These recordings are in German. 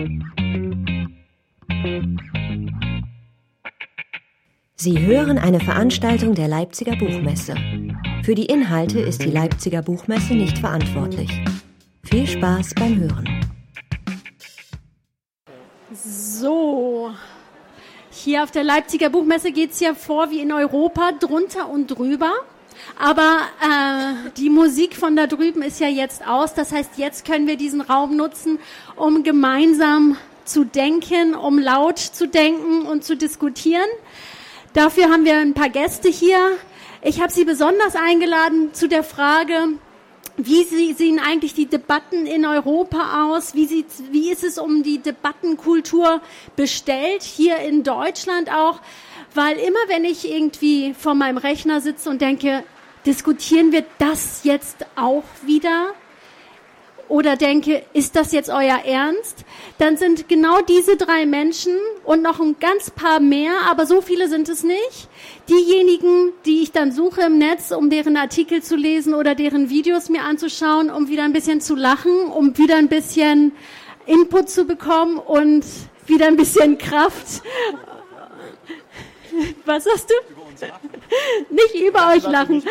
Sie hören eine Veranstaltung der Leipziger Buchmesse. Für die Inhalte ist die Leipziger Buchmesse nicht verantwortlich. Viel Spaß beim Hören. So, hier auf der Leipziger Buchmesse geht es ja vor wie in Europa, drunter und drüber. Aber die Musik von da drüben ist ja jetzt aus. Das heißt, jetzt können wir diesen Raum nutzen, um gemeinsam zu denken, um laut zu denken und zu diskutieren. Dafür haben wir ein paar Gäste hier. Ich habe Sie besonders eingeladen zu der Frage, wie sehen eigentlich die Debatten in Europa aus? Wie ist es um die Debattenkultur bestellt, hier in Deutschland auch? Weil immer, wenn ich irgendwie vor meinem Rechner sitze und denke, diskutieren wir das jetzt auch wieder? Oder denke, ist das jetzt euer Ernst? Dann sind genau diese 3 Menschen und noch ein ganz paar mehr, aber so viele sind es nicht, diejenigen, die ich dann suche im Netz, um deren Artikel zu lesen oder deren Videos mir anzuschauen, um wieder ein bisschen zu lachen, um wieder ein bisschen Input zu bekommen und wieder ein bisschen Kraft. Was sagst du? Nicht über euch lachen.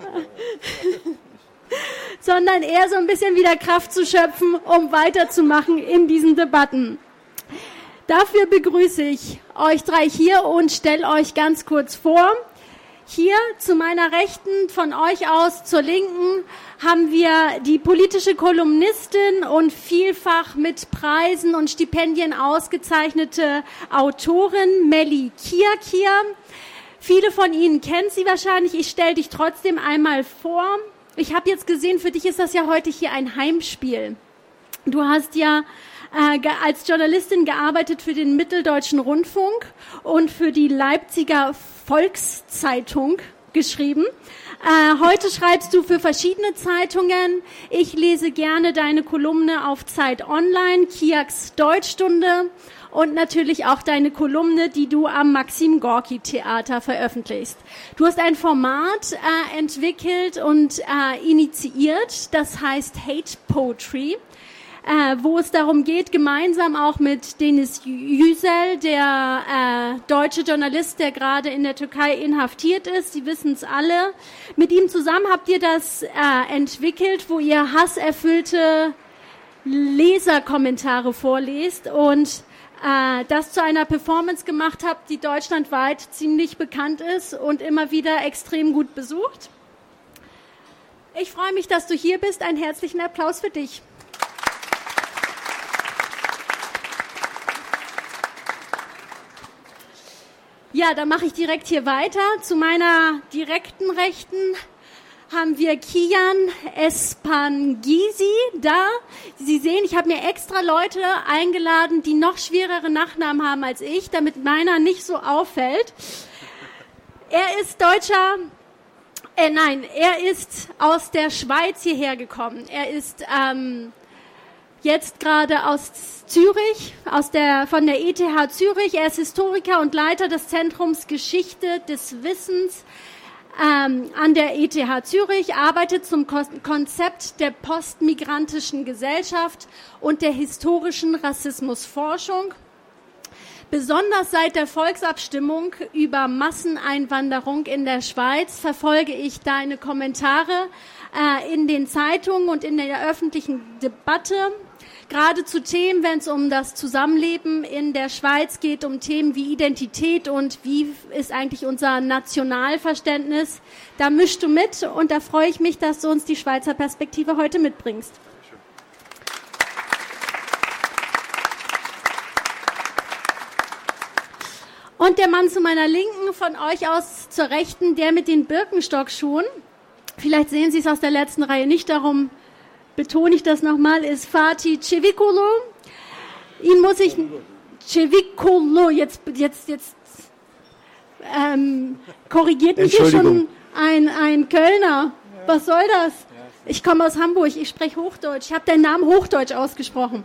Sondern eher so ein bisschen wieder Kraft zu schöpfen, um weiterzumachen in diesen Debatten. Dafür begrüße ich euch 3 hier und stelle euch ganz kurz vor. Hier zu meiner Rechten, von euch aus zur Linken, haben wir die politische Kolumnistin und vielfach mit Preisen und Stipendien ausgezeichnete Autorin Melli Kiakir. Viele von Ihnen kennen sie wahrscheinlich. Ich stelle dich trotzdem einmal vor. Ich habe jetzt gesehen, für dich ist das ja heute hier ein Heimspiel. Du hast ja als Journalistin gearbeitet für den Mitteldeutschen Rundfunk und für die Leipziger Volkszeitung geschrieben. Heute schreibst du für verschiedene Zeitungen. Ich lese gerne deine Kolumne auf Zeit Online, Kiaks Deutschstunde und natürlich auch deine Kolumne, die du am Maxim Gorki Theater veröffentlichst. Du hast ein Format entwickelt und initiiert, das heißt Hate Poetry, wo es darum geht, gemeinsam auch mit Deniz Yücel, der deutsche Journalist, der gerade in der Türkei inhaftiert ist, Sie wissen es alle, mit ihm zusammen habt ihr das entwickelt, wo ihr hasserfüllte Leserkommentare vorlest und das zu einer Performance gemacht habt, die deutschlandweit ziemlich bekannt ist und immer wieder extrem gut besucht. Ich freue mich, dass du hier bist. Einen herzlichen Applaus für dich. Ja, dann mache ich direkt hier weiter. Zu meiner direkten Rechten haben wir Kian Espangisi da. Sie sehen, ich habe mir extra Leute eingeladen, die noch schwerere Nachnamen haben als ich, damit meiner nicht so auffällt. Er ist er ist aus der Schweiz hierher gekommen. Er ist jetzt gerade aus Zürich, von der ETH Zürich. Er ist Historiker und Leiter des Zentrums Geschichte des Wissens an der ETH Zürich, arbeitet zum Konzept der postmigrantischen Gesellschaft und der historischen Rassismusforschung. Besonders seit der Volksabstimmung über Masseneinwanderung in der Schweiz verfolge ich deine Kommentare in den Zeitungen und in der öffentlichen Debatte. Gerade zu Themen, wenn es um das Zusammenleben in der Schweiz geht, um Themen wie Identität und wie ist eigentlich unser Nationalverständnis, da mischst du mit und da freue ich mich, dass du uns die Schweizer Perspektive heute mitbringst. Und der Mann zu meiner Linken, von euch aus zur Rechten, der mit den Birkenstock-Schuhen, vielleicht sehen Sie es aus der letzten Reihe nicht, darum betone ich das nochmal, ist Fatih Çevikulu. Ihn muss ich... Çevikulu, jetzt korrigiert mich hier schon ein Kölner. Was soll das? Ich komme aus Hamburg, ich spreche Hochdeutsch. Ich habe deinen Namen Hochdeutsch ausgesprochen.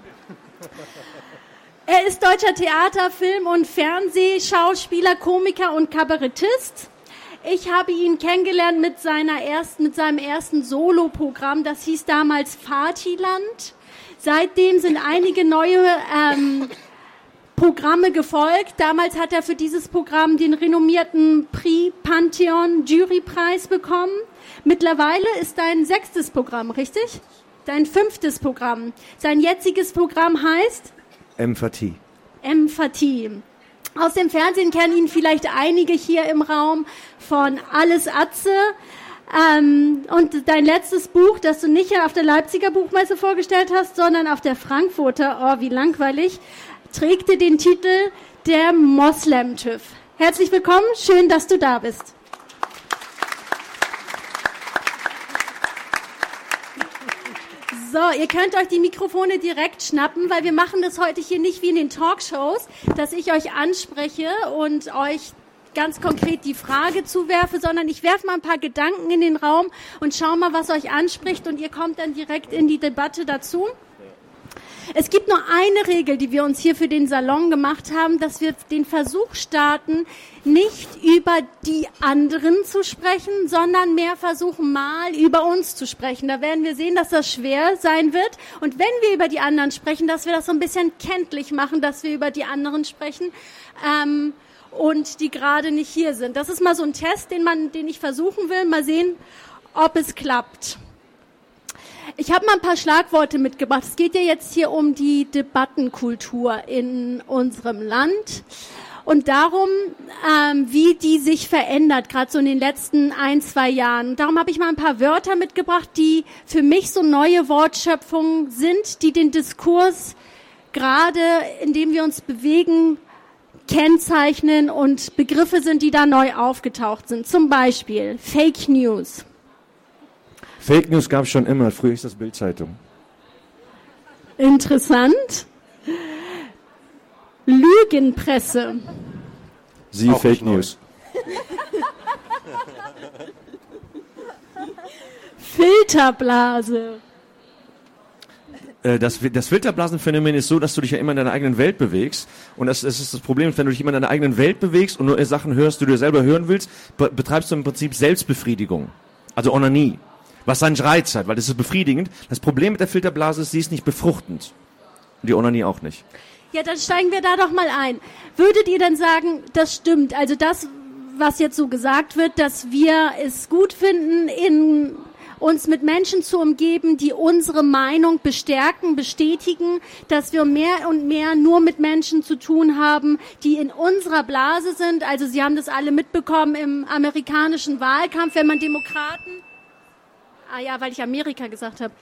Er ist deutscher Theater-, Film- und Fernsehschauspieler, Komiker und Kabarettist. Ich habe ihn kennengelernt mit seinem ersten Soloprogramm, das hieß damals Fatiland. Seitdem sind einige neue Programme gefolgt. Damals hat er für dieses Programm den renommierten Prix Pantheon Jurypreis bekommen. Mittlerweile ist dein 6. Programm, richtig? Dein 5. Programm. Sein jetziges Programm heißt? Empathie. Empathie. Aus dem Fernsehen kennen ihn vielleicht einige hier im Raum von Alles Atze. Und dein letztes Buch, das du nicht auf der Leipziger Buchmesse vorgestellt hast, sondern auf der Frankfurter, oh wie langweilig, trägt den Titel Der Moslem-TÜV. Herzlich willkommen, schön, dass du da bist. So, ihr könnt euch die Mikrofone direkt schnappen, weil wir machen das heute hier nicht wie in den Talkshows, dass ich euch anspreche und euch ganz konkret die Frage zuwerfe, sondern ich werfe mal ein paar Gedanken in den Raum und schau mal, was euch anspricht und ihr kommt dann direkt in die Debatte dazu. Es gibt nur eine Regel, die wir uns hier für den Salon gemacht haben, dass wir den Versuch starten, nicht über die anderen zu sprechen, sondern mehr versuchen, mal über uns zu sprechen. Da werden wir sehen, dass das schwer sein wird. Und wenn wir über die anderen sprechen, dass wir das so ein bisschen kenntlich machen, dass wir über die anderen sprechen und die gerade nicht hier sind. Das ist mal so ein Test, den ich versuchen will. Mal sehen, ob es klappt. Ich habe mal ein paar Schlagworte mitgebracht. Es geht ja jetzt hier um die Debattenkultur in unserem Land und darum, wie die sich verändert, gerade so in den letzten 1-2 Jahren. Darum habe ich mal ein paar Wörter mitgebracht, die für mich so neue Wortschöpfungen sind, die den Diskurs gerade, in dem wir uns bewegen, kennzeichnen und Begriffe sind, die da neu aufgetaucht sind. Zum Beispiel Fake News. Fake News gab es schon immer, früher ist das Bild-Zeitung. Interessant. Lügenpresse. Sie auch Fake News. Filterblase. Das Filterblasenphänomen ist so, dass du dich ja immer in deiner eigenen Welt bewegst. Und das ist das Problem, wenn du dich immer in deiner eigenen Welt bewegst und nur Sachen hörst, die du selber hören willst, betreibst du im Prinzip Selbstbefriedigung. Also Onanie. Was seinen Reiz hat, weil das ist befriedigend. Das Problem mit der Filterblase ist, sie ist nicht befruchtend. Und die Onanie auch nicht. Ja, dann steigen wir da doch mal ein. Würdet ihr denn sagen, das stimmt? Also das, was jetzt so gesagt wird, dass wir es gut finden, uns mit Menschen zu umgeben, die unsere Meinung bestärken, bestätigen, dass wir mehr und mehr nur mit Menschen zu tun haben, die in unserer Blase sind. Also Sie haben das alle mitbekommen im amerikanischen Wahlkampf, wenn man Demokraten... Ah ja, weil ich Amerika gesagt habe.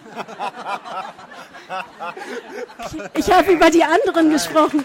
Ich habe über die anderen gesprochen.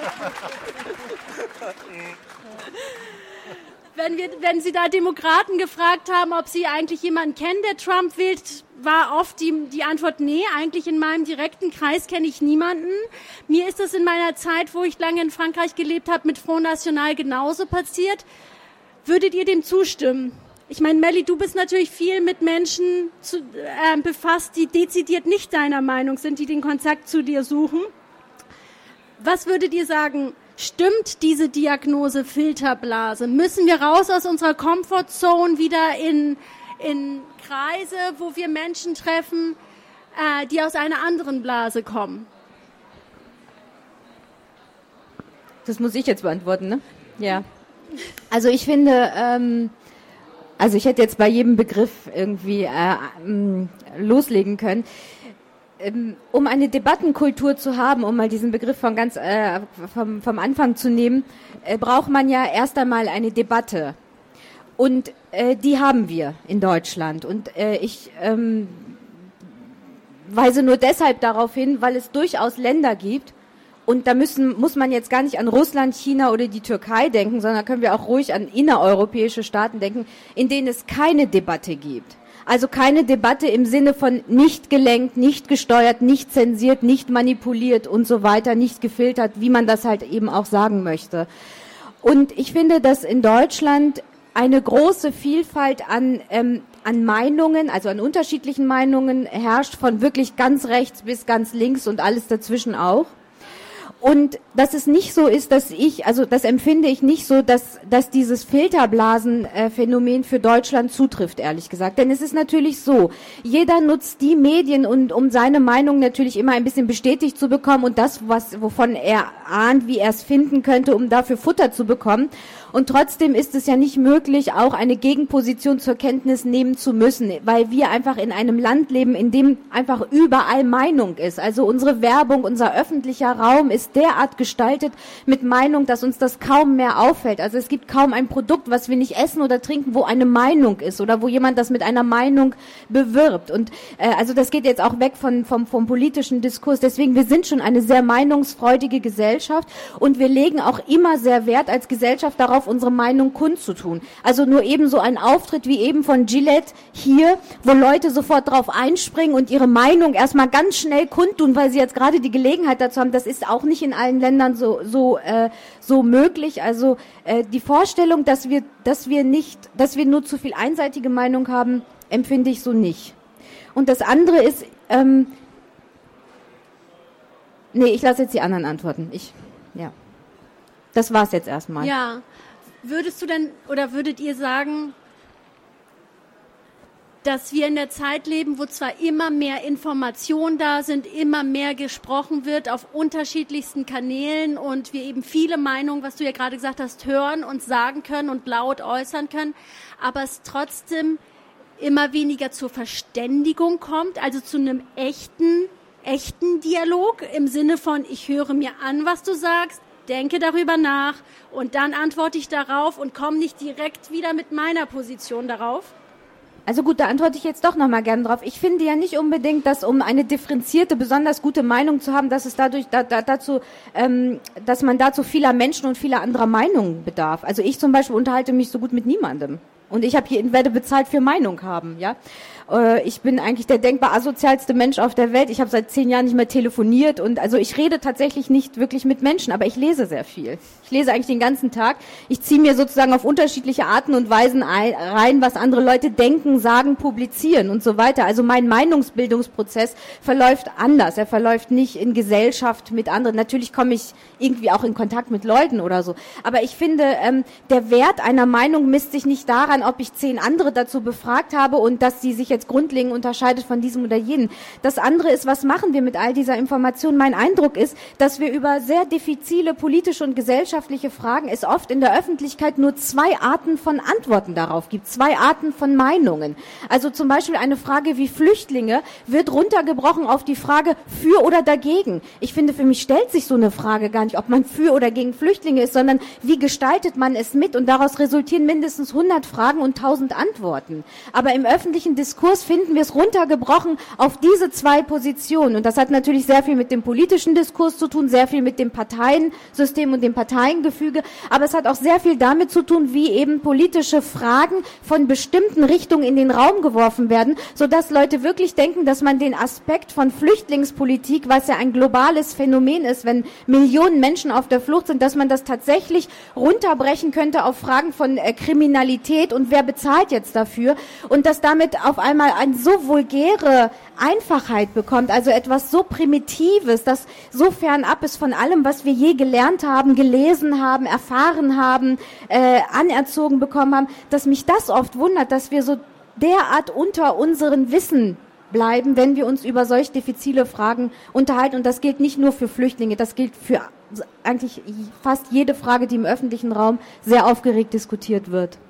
Wenn Sie da Demokraten gefragt haben, ob Sie eigentlich jemanden kennen, der Trump wählt, war oft die Antwort, nee, eigentlich in meinem direkten Kreis kenne ich niemanden. Mir ist das in meiner Zeit, wo ich lange in Frankreich gelebt habe, mit Front National genauso passiert. Würdet ihr dem zustimmen? Ich meine, Melli, du bist natürlich viel mit Menschen befasst, die dezidiert nicht deiner Meinung sind, die den Kontakt zu dir suchen. Was würdet ihr sagen, stimmt diese Diagnose Filterblase? Müssen wir raus aus unserer Comfortzone wieder in Kreise, wo wir Menschen treffen, die aus einer anderen Blase kommen? Das muss ich jetzt beantworten, ne? Ja. Also ich finde... Also ich hätte jetzt bei jedem Begriff irgendwie loslegen können. Um eine Debattenkultur zu haben, um mal diesen Begriff vom Anfang zu nehmen, braucht man ja erst einmal eine Debatte. Und die haben wir in Deutschland. Und ich weise nur deshalb darauf hin, weil es durchaus Länder gibt, und da muss man jetzt gar nicht an Russland, China oder die Türkei denken, sondern können wir auch ruhig an innereuropäische Staaten denken, in denen es keine Debatte gibt. Also keine Debatte im Sinne von nicht gelenkt, nicht gesteuert, nicht zensiert, nicht manipuliert und so weiter, nicht gefiltert, wie man das halt eben auch sagen möchte. Und ich finde, dass in Deutschland eine große Vielfalt an Meinungen, also an unterschiedlichen Meinungen herrscht, von wirklich ganz rechts bis ganz links und alles dazwischen auch. Und dass es nicht so ist, das empfinde ich nicht so, dass dieses Filterblasen-Phänomen für Deutschland zutrifft, ehrlich gesagt. Denn es ist natürlich so, jeder nutzt die Medien, um seine Meinung natürlich immer ein bisschen bestätigt zu bekommen und das, wovon er ahnt, wie er es finden könnte, um dafür Futter zu bekommen. Und trotzdem ist es ja nicht möglich, auch eine Gegenposition zur Kenntnis nehmen zu müssen, weil wir einfach in einem Land leben, in dem einfach überall Meinung ist. Also unsere Werbung, unser öffentlicher Raum ist derart gestaltet mit Meinung, dass uns das kaum mehr auffällt. Also es gibt kaum ein Produkt, was wir nicht essen oder trinken, wo eine Meinung ist oder wo jemand das mit einer Meinung bewirbt. Und also das geht jetzt auch weg vom politischen Diskurs. Deswegen, wir sind schon eine sehr meinungsfreudige Gesellschaft und wir legen auch immer sehr Wert als Gesellschaft darauf, unsere Meinung kundzutun. Also nur eben so ein Auftritt wie eben von Gillette hier, wo Leute sofort drauf einspringen und ihre Meinung erstmal ganz schnell kundtun, weil sie jetzt gerade die Gelegenheit dazu haben. Das ist auch nicht in allen Ländern so möglich. Also die Vorstellung, dass wir nur zu viel einseitige Meinung haben, empfinde ich so nicht. Und das andere ist, ich lasse jetzt die anderen antworten. Das war's jetzt erstmal. Ja. Würdest du denn oder würdet ihr sagen, dass wir in der Zeit leben, wo zwar immer mehr Informationen da sind, immer mehr gesprochen wird auf unterschiedlichsten Kanälen und wir eben viele Meinungen, was du ja gerade gesagt hast, hören und sagen können und laut äußern können, aber es trotzdem immer weniger zur Verständigung kommt, also zu einem echten Dialog im Sinne von, ich höre mir an, was du sagst, denke darüber nach und dann antworte ich darauf und komme nicht direkt wieder mit meiner Position darauf? Also gut, da antworte ich jetzt doch nochmal gerne drauf. Ich finde ja nicht unbedingt, dass um eine differenzierte, besonders gute Meinung zu haben, dass es dass man dazu vieler Menschen und vieler anderer Meinungen bedarf. Also ich zum Beispiel unterhalte mich so gut mit niemandem. Und ich werde bezahlt für Meinung haben, ja. Ich bin eigentlich der denkbar asozialste Mensch auf der Welt. Ich habe seit 10 Jahren nicht mehr telefoniert und also ich rede tatsächlich nicht wirklich mit Menschen, aber ich lese sehr viel. Ich lese eigentlich den ganzen Tag. Ich ziehe mir sozusagen auf unterschiedliche Arten und Weisen rein, was andere Leute denken, sagen, publizieren und so weiter. Also mein Meinungsbildungsprozess verläuft anders. Er verläuft nicht in Gesellschaft mit anderen. Natürlich komme ich irgendwie auch in Kontakt mit Leuten oder so. Aber ich finde, der Wert einer Meinung misst sich nicht daran, ob ich 10 andere dazu befragt habe und dass sie sich jetzt grundlegend unterscheidet von diesem oder jenem. Das andere ist, was machen wir mit all dieser Information? Mein Eindruck ist, dass wir über sehr diffizile politische und gesellschaftliche Fragen es oft in der Öffentlichkeit nur 2 Arten von Antworten darauf gibt, 2 Arten von Meinungen. Also zum Beispiel eine Frage wie Flüchtlinge wird runtergebrochen auf die Frage für oder dagegen. Ich finde, für mich stellt sich so eine Frage gar nicht, ob man für oder gegen Flüchtlinge ist, sondern wie gestaltet man es mit? Und daraus resultieren mindestens 100 Fragen und 1000 Antworten. Aber im öffentlichen Diskurs finden wir es runtergebrochen auf diese 2 Positionen. Und das hat natürlich sehr viel mit dem politischen Diskurs zu tun, sehr viel mit dem Parteiensystem und dem Parteiengefüge. Aber es hat auch sehr viel damit zu tun, wie eben politische Fragen von bestimmten Richtungen in den Raum geworfen werden, sodass Leute wirklich denken, dass man den Aspekt von Flüchtlingspolitik, was ja ein globales Phänomen ist, wenn Millionen Menschen auf der Flucht sind, dass man das tatsächlich runterbrechen könnte auf Fragen von Kriminalität und wer bezahlt jetzt dafür und dass damit auf einmal eine so vulgäre Einfachheit bekommt, also etwas so Primitives, das so fernab ist von allem, was wir je gelernt haben, gelesen haben, erfahren haben, anerzogen bekommen haben, dass mich das oft wundert, dass wir so derart unter unseren Wissen bleiben, wenn wir uns über solch diffizile Fragen unterhalten. Und das gilt nicht nur für Flüchtlinge, das gilt für eigentlich fast jede Frage, die im öffentlichen Raum sehr aufgeregt diskutiert wird.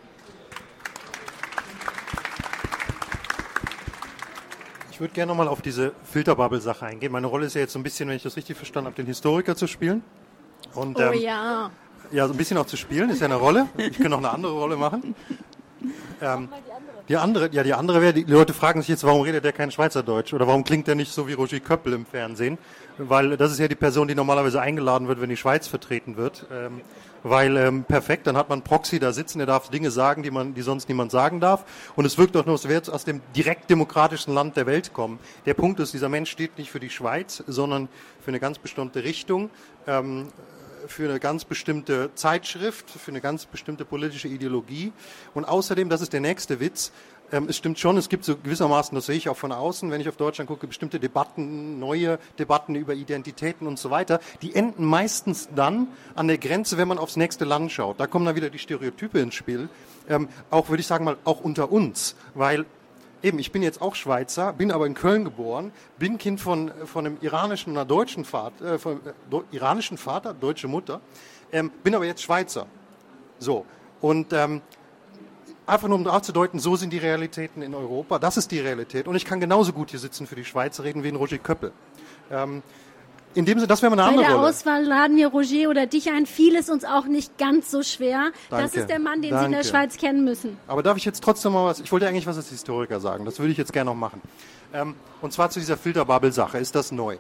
Ich würde gerne nochmal auf diese Filterbubble-Sache eingehen. Meine Rolle ist ja jetzt so ein bisschen, wenn ich das richtig verstanden habe, den Historiker zu spielen. Und, ja, so ein bisschen auch zu spielen, ist ja eine Rolle. Ich könnte noch eine andere Rolle machen. Die andere wäre, die Leute fragen sich jetzt, warum redet der kein Schweizerdeutsch? Oder warum klingt der nicht so wie Roger Köppel im Fernsehen? Weil das ist ja die Person, die normalerweise eingeladen wird, wenn die Schweiz vertreten wird. Perfekt, dann hat man Proxy da sitzen, der darf Dinge sagen, die sonst niemand sagen darf. Und es wirkt doch nur, als wäre es aus dem direkt demokratischen Land der Welt kommen. Der Punkt ist, dieser Mensch steht nicht für die Schweiz, sondern für eine ganz bestimmte Richtung, für eine ganz bestimmte Zeitschrift, für eine ganz bestimmte politische Ideologie. Und außerdem, das ist der nächste Witz, Es stimmt schon, es gibt so gewissermaßen, das sehe ich auch von außen, wenn ich auf Deutschland gucke, bestimmte Debatten, neue Debatten über Identitäten und so weiter, die enden meistens dann an der Grenze, wenn man aufs nächste Land schaut. Da kommen dann wieder die Stereotype ins Spiel, auch würde ich sagen mal, auch unter uns, weil eben, ich bin jetzt auch Schweizer, bin aber in Köln geboren, bin Kind von einem iranischen oder deutschen Vater, iranischen Vater, deutsche Mutter, bin aber jetzt Schweizer. So, und einfach nur um aufzudeuten, so sind die Realitäten in Europa, das ist die Realität. Und ich kann genauso gut hier sitzen für die Schweiz reden wie ein Roger Köppel. In dem Sinne, das wäre mal eine andere Rolle. Bei der Auswahl laden wir Roger oder dich ein. Fiel es uns auch nicht ganz so schwer. Danke. Das ist der Mann, den Sie in der Schweiz kennen müssen. Aber darf ich jetzt trotzdem mal was, ich wollte eigentlich was als Historiker sagen, das würde ich jetzt gerne noch machen. Und zwar zu dieser Filterbubble-Sache, ist das neu?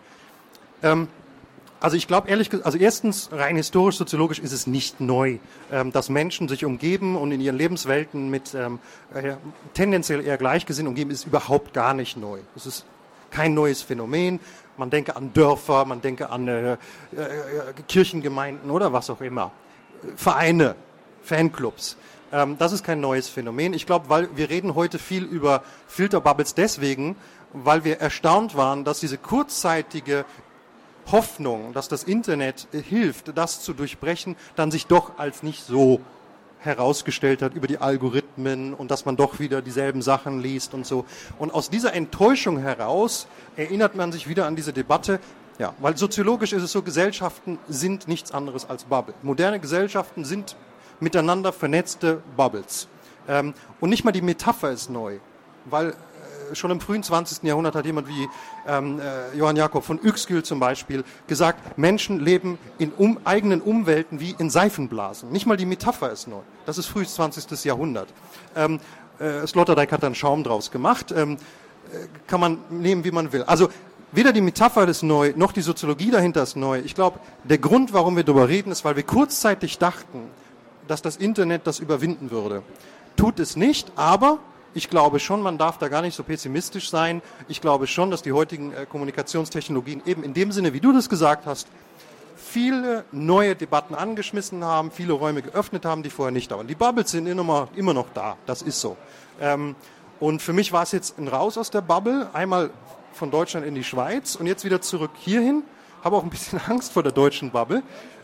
Also ich glaube ehrlich gesagt, also erstens rein historisch, soziologisch ist es nicht neu, dass Menschen sich umgeben und in ihren Lebenswelten mit tendenziell eher Gleichgesinnten umgeben, ist überhaupt gar nicht neu. Es ist kein neues Phänomen. Man denke an Dörfer, man denke an Kirchengemeinden oder was auch immer. Vereine, Fanclubs. Das ist kein neues Phänomen. Ich glaube, weil wir reden heute viel über Filterbubbles deswegen, weil wir erstaunt waren, dass diese kurzzeitige Hoffnung, dass das Internet hilft, das zu durchbrechen, dann sich doch als nicht so herausgestellt hat über die Algorithmen und dass man doch wieder dieselben Sachen liest und so. Und aus dieser Enttäuschung heraus erinnert man sich wieder an diese Debatte, ja, weil soziologisch ist es so, Gesellschaften sind nichts anderes als Bubble. Moderne Gesellschaften sind miteinander vernetzte Bubbles. Und nicht mal die Metapher ist neu, weil schon im frühen 20. Jahrhundert hat jemand wie Johann Jakob von Uexküll zum Beispiel gesagt, Menschen leben in eigenen Umwelten wie in Seifenblasen. Nicht mal die Metapher ist neu. Das ist frühes 20. Jahrhundert. Sloterdijk hat dann Schaum draus gemacht. Kann man nehmen, wie man will. Also weder die Metapher ist neu, noch die Soziologie dahinter ist neu. Ich glaube, der Grund, warum wir darüber reden, ist, weil wir kurzzeitig dachten, dass das Internet das überwinden würde. Tut es nicht, aber ich glaube schon, man darf da gar nicht so pessimistisch sein. Ich glaube schon, dass die heutigen Kommunikationstechnologien eben in dem Sinne, wie du das gesagt hast, viele neue Debatten angeschmissen haben, viele Räume geöffnet haben, die vorher nicht da waren. Die Bubbles sind immer noch da, das ist so. Und für mich war es jetzt ein Raus aus der Bubble, einmal von Deutschland in die Schweiz und jetzt wieder zurück hierhin. Habe auch ein bisschen Angst vor der deutschen Bubble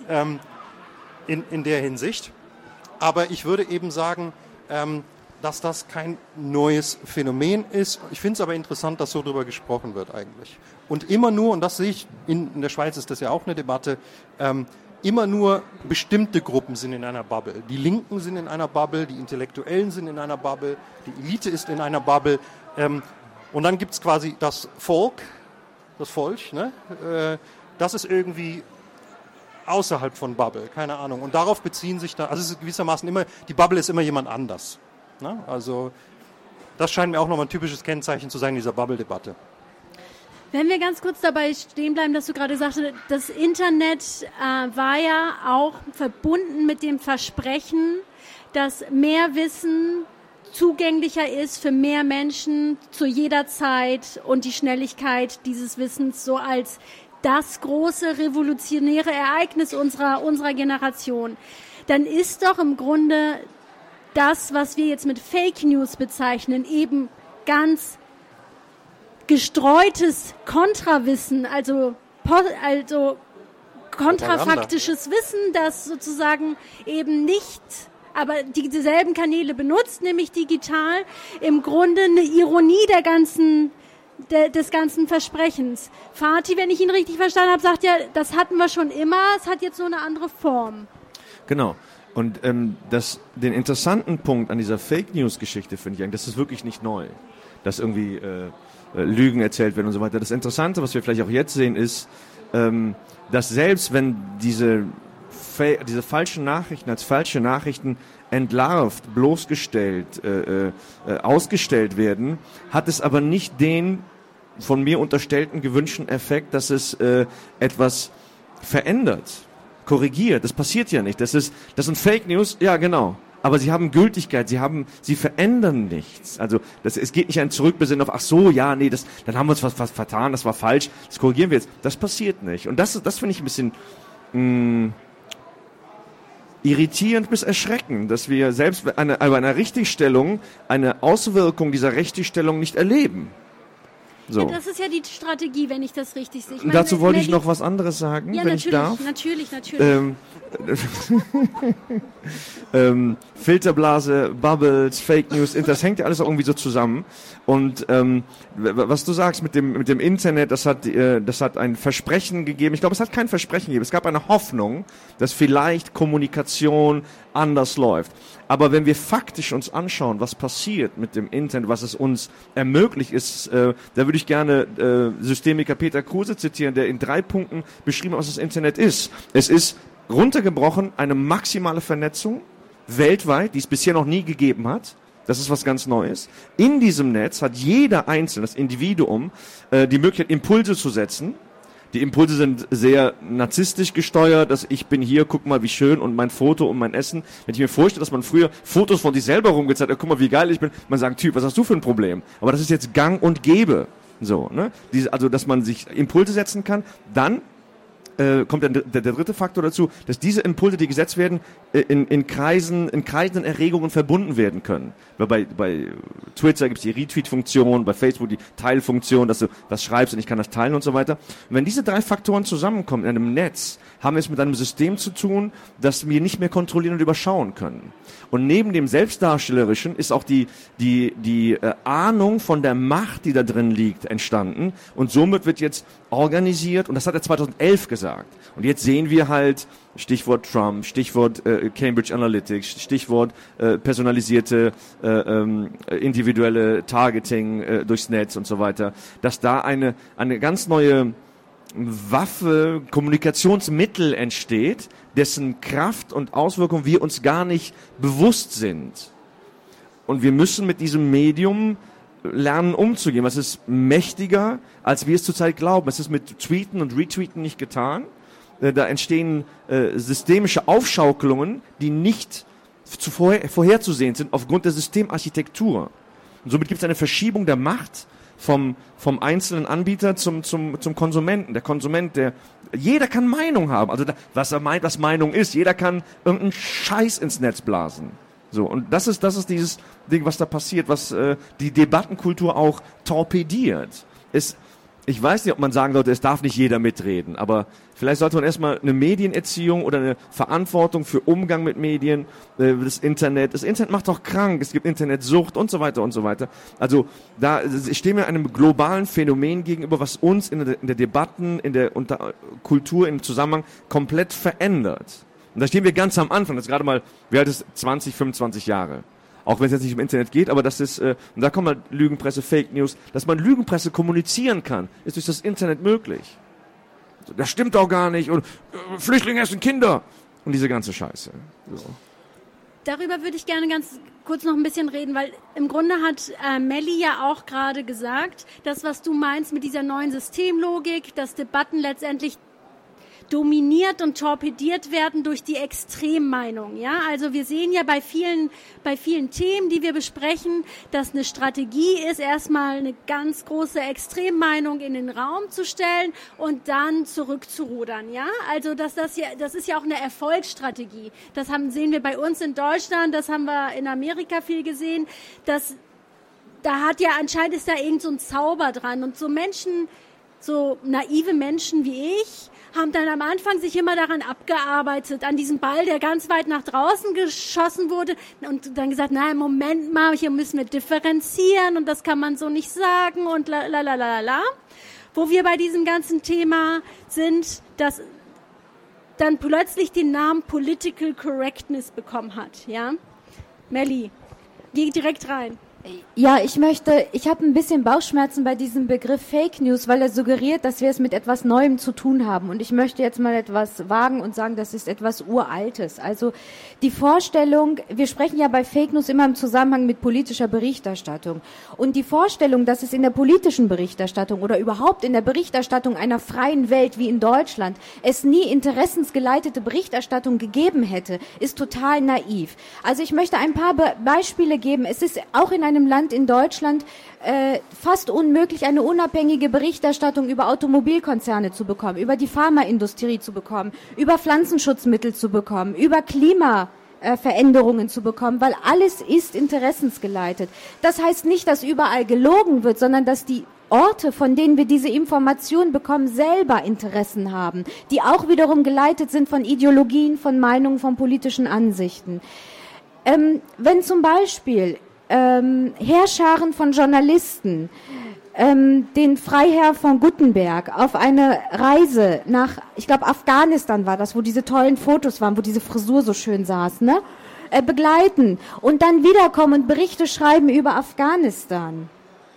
in der Hinsicht. Aber ich würde eben sagen, dass das kein neues Phänomen ist. Ich finde es aber interessant, dass so darüber gesprochen wird eigentlich. Und immer nur, und das sehe ich, in der Schweiz ist das ja auch eine Debatte, immer nur bestimmte Gruppen sind in einer Bubble. Die Linken sind in einer Bubble, die Intellektuellen sind in einer Bubble, die Elite ist in einer Bubble. Und dann gibt es quasi das Volk, ne? Das ist irgendwie außerhalb von Bubble, keine Ahnung. Und darauf beziehen sich da, also es ist gewissermaßen immer, die Bubble ist immer jemand anders. Ne? Also das scheint mir auch nochmal ein typisches Kennzeichen zu sein in dieser Bubble-Debatte. Wenn wir ganz kurz dabei stehen bleiben, dass du gerade sagtest, das Internet war ja auch verbunden mit dem Versprechen, dass mehr Wissen zugänglicher ist für mehr Menschen zu jeder Zeit und die Schnelligkeit dieses Wissens so als das große revolutionäre Ereignis unserer Generation. Dann ist doch im Grunde das, was wir jetzt mit Fake News bezeichnen, eben ganz gestreutes Kontrawissen, also kontrafaktisches Wissen, das sozusagen eben nicht, aber dieselben Kanäle benutzt, nämlich digital, im Grunde eine Ironie des ganzen Versprechens. Fatih, wenn ich ihn richtig verstanden habe, sagt ja, das hatten wir schon immer, es hat jetzt nur eine andere Form. Genau. Und den interessanten Punkt an dieser Fake-News-Geschichte finde ich eigentlich, das ist wirklich nicht neu, dass irgendwie Lügen erzählt werden und so weiter. Das Interessante, was wir vielleicht auch jetzt sehen, ist, dass selbst wenn diese falschen Nachrichten als falsche Nachrichten entlarvt, bloßgestellt, ausgestellt werden, hat es aber nicht den von mir unterstellten gewünschten Effekt, dass es etwas verändert, korrigiert. Das passiert ja nicht. Das sind Fake News, ja genau. Aber sie haben Gültigkeit, sie verändern nichts. Also es geht nicht ein Zurückbesinnen auf, ach so, ja, nee, dann haben wir uns was vertan, das war falsch, das korrigieren wir jetzt. Das passiert nicht. Und das finde ich ein bisschen, irritierend bis erschreckend, dass wir selbst bei einer Richtigstellung eine Auswirkung dieser Richtigstellung nicht erleben. So. Ja, das ist ja die Strategie, wenn ich das richtig sehe. Dazu wollte ich noch was anderes sagen, ja, wenn ich darf. Natürlich. Filterblase, Bubbles, Fake News, das hängt ja alles auch irgendwie so zusammen. Und was du sagst mit dem Internet, das hat ein Versprechen gegeben. Ich glaube, es hat kein Versprechen gegeben. Es gab eine Hoffnung, dass vielleicht Kommunikation anders läuft. Aber wenn wir faktisch uns anschauen, was passiert mit dem Internet, was es uns ermöglicht ist, da würde ich gerne Systemiker Peter Kruse zitieren, der in 3 Punkten beschrieben hat, was das Internet ist. Es ist runtergebrochen eine maximale Vernetzung weltweit, die es bisher noch nie gegeben hat. Das ist was ganz Neues. In diesem Netz hat jeder Einzelne, das Individuum, die Möglichkeit, Impulse zu setzen. Die Impulse sind sehr narzisstisch gesteuert, dass ich bin hier, guck mal wie schön und mein Foto und mein Essen. Wenn ich mir vorstelle, dass man früher Fotos von sich selber rumgezeigt hat, guck mal wie geil ich bin, man sagt, Typ, was hast du für ein Problem? Aber das ist jetzt gang und gäbe. So, ne? Also, dass man sich Impulse setzen kann, dann kommt dann der dritte Faktor dazu, dass diese Impulse, die gesetzt werden, in kreisenden Erregungen verbunden werden können. Weil bei Twitter gibt es die Retweet-Funktion, bei Facebook die Teilfunktion, dass du was schreibst und ich kann das teilen und so weiter. Und wenn diese 3 Faktoren zusammenkommen in einem Netz, haben wir es mit einem System zu tun, das wir nicht mehr kontrollieren und überschauen können. Und neben dem Selbstdarstellerischen ist auch die Ahnung von der Macht, die da drin liegt, entstanden. Und somit wird jetzt organisiert, und das hat er 2011 gesagt. Und jetzt sehen wir halt, Stichwort Trump, Stichwort Cambridge Analytics, Stichwort personalisierte, individuelle Targeting durchs Netz und so weiter, dass da eine ganz neue Waffe, Kommunikationsmittel entsteht, dessen Kraft und Auswirkungen wir uns gar nicht bewusst sind. Und wir müssen mit diesem Medium lernen umzugehen. Es ist mächtiger, als wir es zurzeit glauben. Es ist mit Tweeten und Retweeten nicht getan. Da entstehen systemische Aufschaukelungen, die nicht vorherzusehen sind aufgrund der Systemarchitektur. Und somit gibt es eine Verschiebung der Macht vom einzelnen Anbieter zum Konsumenten. Der Konsument, jeder kann Meinung haben. Also was er meint, was Meinung ist. Jeder kann irgendeinen Scheiß ins Netz blasen. So, und das ist dieses Ding, was da passiert, was die Debattenkultur auch torpediert. Ich weiß nicht, ob man sagen sollte, es darf nicht jeder mitreden, aber vielleicht sollte man erstmal eine Medienerziehung oder eine Verantwortung für Umgang mit Medien, das Internet macht doch krank, es gibt Internetsucht und so weiter und so weiter. Also da stehen wir einem globalen Phänomen gegenüber, was uns in der Debatten, in der Kultur, im Zusammenhang komplett verändert. Und da stehen wir ganz am Anfang, das ist gerade mal, wie alt ist 20, 25 Jahre. Auch wenn es jetzt nicht im Internet geht, aber das ist, und da kommt mal Lügenpresse, Fake News, dass man Lügenpresse kommunizieren kann, ist durch das Internet möglich. Das stimmt doch gar nicht und Flüchtlinge essen Kinder und diese ganze Scheiße. So. Darüber würde ich gerne ganz kurz noch ein bisschen reden, weil im Grunde hat Melli ja auch gerade gesagt, das, was du meinst mit dieser neuen Systemlogik, dass Debatten letztendlich dominiert und torpediert werden durch die Extremmeinung. Ja, also wir sehen ja bei vielen Themen, die wir besprechen, dass eine Strategie ist, erstmal eine ganz große Extremmeinung in den Raum zu stellen und dann zurückzurudern. Ja, also das ist ja auch eine Erfolgsstrategie. Das sehen wir bei uns in Deutschland, das haben wir in Amerika viel gesehen. Da hat ja anscheinend ist da irgend so ein Zauber dran und so Menschen, so naive Menschen wie ich, haben dann am Anfang sich immer daran abgearbeitet, an diesem Ball, der ganz weit nach draußen geschossen wurde und dann gesagt, nein, Moment mal, hier müssen wir differenzieren und das kann man so nicht sagen und la. Wo wir bei diesem ganzen Thema sind, dass dann plötzlich den Namen Political Correctness bekommen hat, ja? Melli, geh direkt rein. Ja, ich habe ein bisschen Bauchschmerzen bei diesem Begriff Fake News, weil er suggeriert, dass wir es mit etwas Neuem zu tun haben. Und ich möchte jetzt mal etwas wagen und sagen, das ist etwas Uraltes. Also die Vorstellung, wir sprechen ja bei Fake News immer im Zusammenhang mit politischer Berichterstattung. Und die Vorstellung, dass es in der politischen Berichterstattung oder überhaupt in der Berichterstattung einer freien Welt wie in Deutschland es nie interessensgeleitete Berichterstattung gegeben hätte, ist total naiv. Also ich möchte ein paar Beispiele geben. Es ist auch in einer einem Land in Deutschland fast unmöglich, eine unabhängige Berichterstattung über Automobilkonzerne zu bekommen, über die Pharmaindustrie zu bekommen, über Pflanzenschutzmittel zu bekommen, über Klimaveränderungen zu bekommen, weil alles ist interessensgeleitet. Das heißt nicht, dass überall gelogen wird, sondern dass die Orte, von denen wir diese Information bekommen, selber Interessen haben, die auch wiederum geleitet sind von Ideologien, von Meinungen, von politischen Ansichten. Wenn zum Beispiel Heerscharen von Journalisten den Freiherr von Guttenberg auf eine Reise nach, ich glaube Afghanistan war das, wo diese tollen Fotos waren, wo diese Frisur so schön saß, ne? Begleiten und dann wiederkommen und Berichte schreiben über Afghanistan.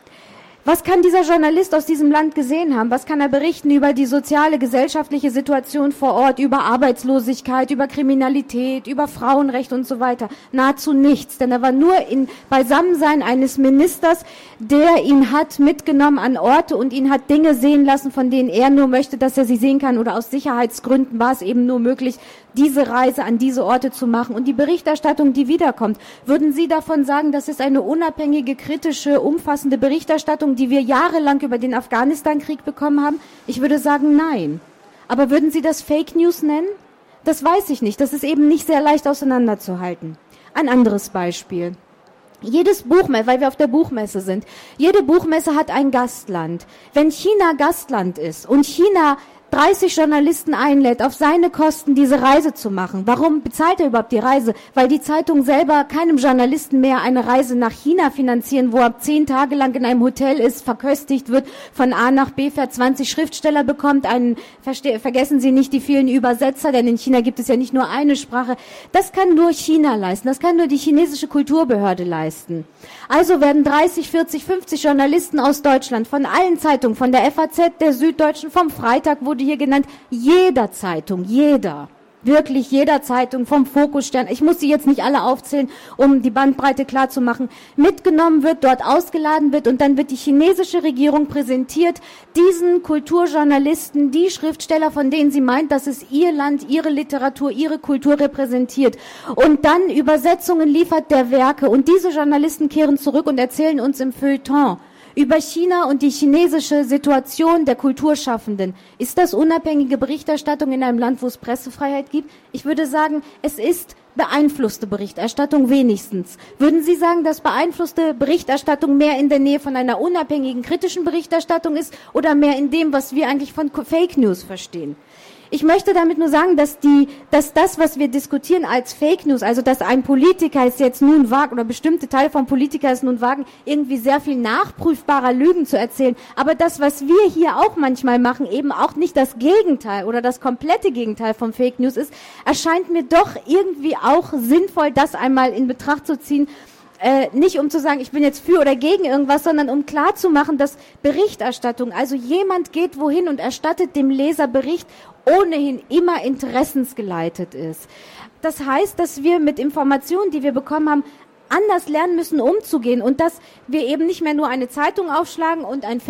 Was kann dieser Journalist aus diesem Land gesehen haben? Was kann er berichten über die soziale, gesellschaftliche Situation vor Ort, über Arbeitslosigkeit, über Kriminalität, über Frauenrecht und so weiter? Nahezu nichts, denn er war nur im Beisammensein eines Ministers, der ihn hat mitgenommen an Orte und ihn hat Dinge sehen lassen, von denen er nur möchte, dass er sie sehen kann, oder aus Sicherheitsgründen war es eben nur möglich, diese Reise an diese Orte zu machen. Und die Berichterstattung, die wiederkommt, würden Sie davon sagen, das ist eine unabhängige, kritische, umfassende Berichterstattung, die wir jahrelang über den Afghanistan-Krieg bekommen haben? Ich würde sagen, nein. Aber würden Sie das Fake News nennen? Das weiß ich nicht. Das ist eben nicht sehr leicht auseinanderzuhalten. Ein anderes Beispiel. Jedes Buchmesse, weil wir auf der Buchmesse sind, jede Buchmesse hat ein Gastland. Wenn China Gastland ist und China 30 Journalisten einlädt, auf seine Kosten diese Reise zu machen. Warum bezahlt er überhaupt die Reise? Weil die Zeitung selber keinem Journalisten mehr eine Reise nach China finanzieren, wo er 10 Tage lang in einem Hotel ist, verköstigt wird, von A nach B fährt, 20 Schriftsteller bekommt, vergessen Sie nicht die vielen Übersetzer, denn in China gibt es ja nicht nur eine Sprache. Das kann nur China leisten, das kann nur die chinesische Kulturbehörde leisten. Also werden 30, 40, 50 Journalisten aus Deutschland, von allen Zeitungen, von der FAZ, der Süddeutschen, vom Freitag wurde hier genannt, jeder Zeitung, wirklich jeder Zeitung, vom Fokusstern, ich muss sie jetzt nicht alle aufzählen, um die Bandbreite klar zu machen, mitgenommen wird, dort ausgeladen wird und dann wird die chinesische Regierung präsentiert, diesen Kulturjournalisten, die Schriftsteller, von denen sie meint, dass es ihr Land, ihre Literatur, ihre Kultur repräsentiert und dann Übersetzungen liefert der Werke und diese Journalisten kehren zurück und erzählen uns im Feuilleton über China und die chinesische Situation der Kulturschaffenden. Ist das unabhängige Berichterstattung in einem Land, wo es Pressefreiheit gibt? Ich würde sagen, es ist beeinflusste Berichterstattung wenigstens. Würden Sie sagen, dass beeinflusste Berichterstattung mehr in der Nähe von einer unabhängigen kritischen Berichterstattung ist oder mehr in dem, was wir eigentlich von Fake News verstehen? Ich möchte damit nur sagen, dass das, was wir diskutieren als Fake News, also dass ein Politiker es jetzt nun wagt oder bestimmte Teile von Politikern es nun wagen, irgendwie sehr viel nachprüfbarer Lügen zu erzählen, aber das, was wir hier auch manchmal machen, eben auch nicht das Gegenteil oder das komplette Gegenteil von Fake News ist, erscheint mir doch irgendwie auch sinnvoll, das einmal in Betracht zu ziehen. Nicht um zu sagen, ich bin jetzt für oder gegen irgendwas, sondern um klarzumachen, dass Berichterstattung, also jemand geht wohin und erstattet dem Leser Bericht, ohnehin immer interessensgeleitet ist. Das heißt, dass wir mit Informationen, die wir bekommen haben, anders lernen müssen, umzugehen und dass wir eben nicht mehr nur eine Zeitung aufschlagen und einen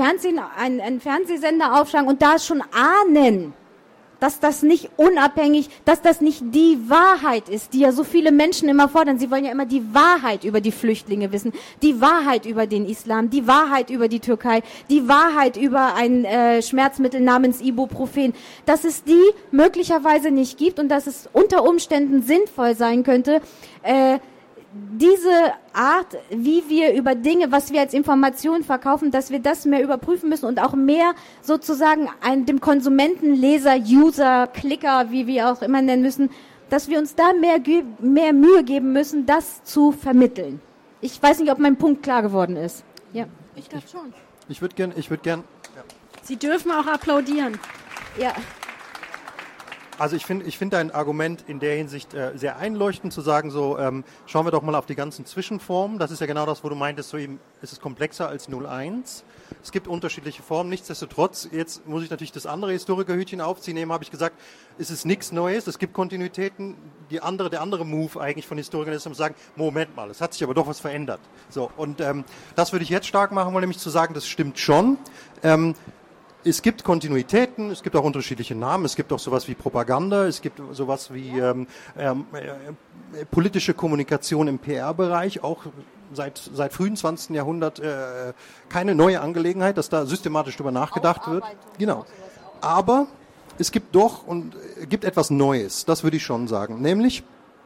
Fernsehsender aufschlagen und da schon ahnen, dass das nicht unabhängig, dass das nicht die Wahrheit ist, die ja so viele Menschen immer fordern. Sie wollen ja immer die Wahrheit über die Flüchtlinge wissen, die Wahrheit über den Islam, die Wahrheit über die Türkei, die Wahrheit über ein Schmerzmittel namens Ibuprofen. Dass es die möglicherweise nicht gibt und dass es unter Umständen sinnvoll sein könnte, diese Art, wie wir über Dinge, was wir als Information verkaufen, dass wir das mehr überprüfen müssen und auch mehr sozusagen dem Konsumenten, Leser, User, Klicker, wie wir auch immer nennen müssen, dass wir uns da mehr Mühe geben müssen, das zu vermitteln. Ich weiß nicht, ob mein Punkt klar geworden ist. Ja, ich glaube schon. Ich würde gern. Ja. Sie dürfen auch applaudieren. Ja. Also ich finde dein Argument in der Hinsicht sehr einleuchtend, zu sagen, so schauen wir doch mal auf die ganzen Zwischenformen. Das ist ja genau das, wo du meintest, so eben ist es komplexer als 01. Es gibt unterschiedliche Formen. Nichtsdestotrotz, jetzt muss ich natürlich das andere Historikerhütchen aufziehen. Eben habe ich gesagt, es ist nichts Neues, es gibt Kontinuitäten. Der andere Move eigentlich von Historikern ist, zu sagen, Moment mal, es hat sich aber doch was verändert. So, und das würde ich jetzt stark machen wollen, nämlich zu sagen, das stimmt schon. Es gibt Kontinuitäten, es gibt auch unterschiedliche Namen, es gibt auch sowas wie Propaganda, es gibt sowas wie politische Kommunikation im PR-Bereich, auch seit frühen 20. Jahrhundert keine neue Angelegenheit, dass da systematisch drüber nachgedacht wird. Genau. Aber es gibt doch und gibt etwas Neues, das würde ich schon sagen. Nämlich,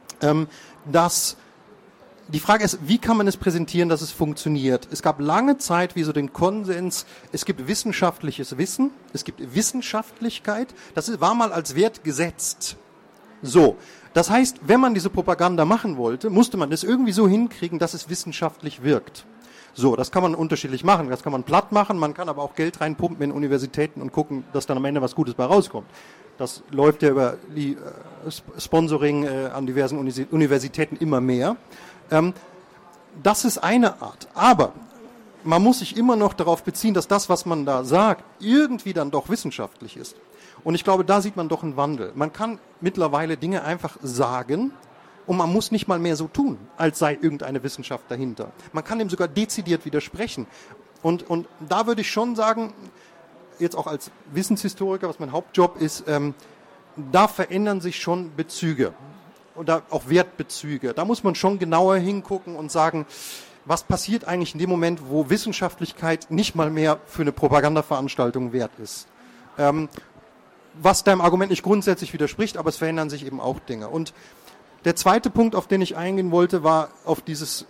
dass die Frage ist, wie kann man es präsentieren, dass es funktioniert? Es gab lange Zeit wie so den Konsens, es gibt wissenschaftliches Wissen, es gibt Wissenschaftlichkeit, das war mal als Wert gesetzt. So, das heißt, wenn man diese Propaganda machen wollte, musste man das irgendwie so hinkriegen, dass es wissenschaftlich wirkt. So, das kann man unterschiedlich machen, das kann man platt machen, man kann aber auch Geld reinpumpen in Universitäten und gucken, dass dann am Ende was Gutes bei rauskommt. Das läuft ja über die Sponsoring an diversen Universitäten immer mehr. Das ist eine Art. Aber man muss sich immer noch darauf beziehen, dass das, was man da sagt, irgendwie dann doch wissenschaftlich ist. Und ich glaube, da sieht man doch einen Wandel. Man kann mittlerweile Dinge einfach sagen und man muss nicht mal mehr so tun, als sei irgendeine Wissenschaft dahinter. Man kann dem sogar dezidiert widersprechen. Und da würde ich schon sagen, jetzt auch als Wissenshistoriker, was mein Hauptjob ist, da verändern sich schon Bezüge. Oder auch Wertbezüge. Da muss man schon genauer hingucken und sagen, was passiert eigentlich in dem Moment, wo Wissenschaftlichkeit nicht mal mehr für eine Propagandaveranstaltung wert ist. Was deinem Argument nicht grundsätzlich widerspricht, aber es verändern sich eben auch Dinge. Und der zweite Punkt, auf den ich eingehen wollte, war auf dieses,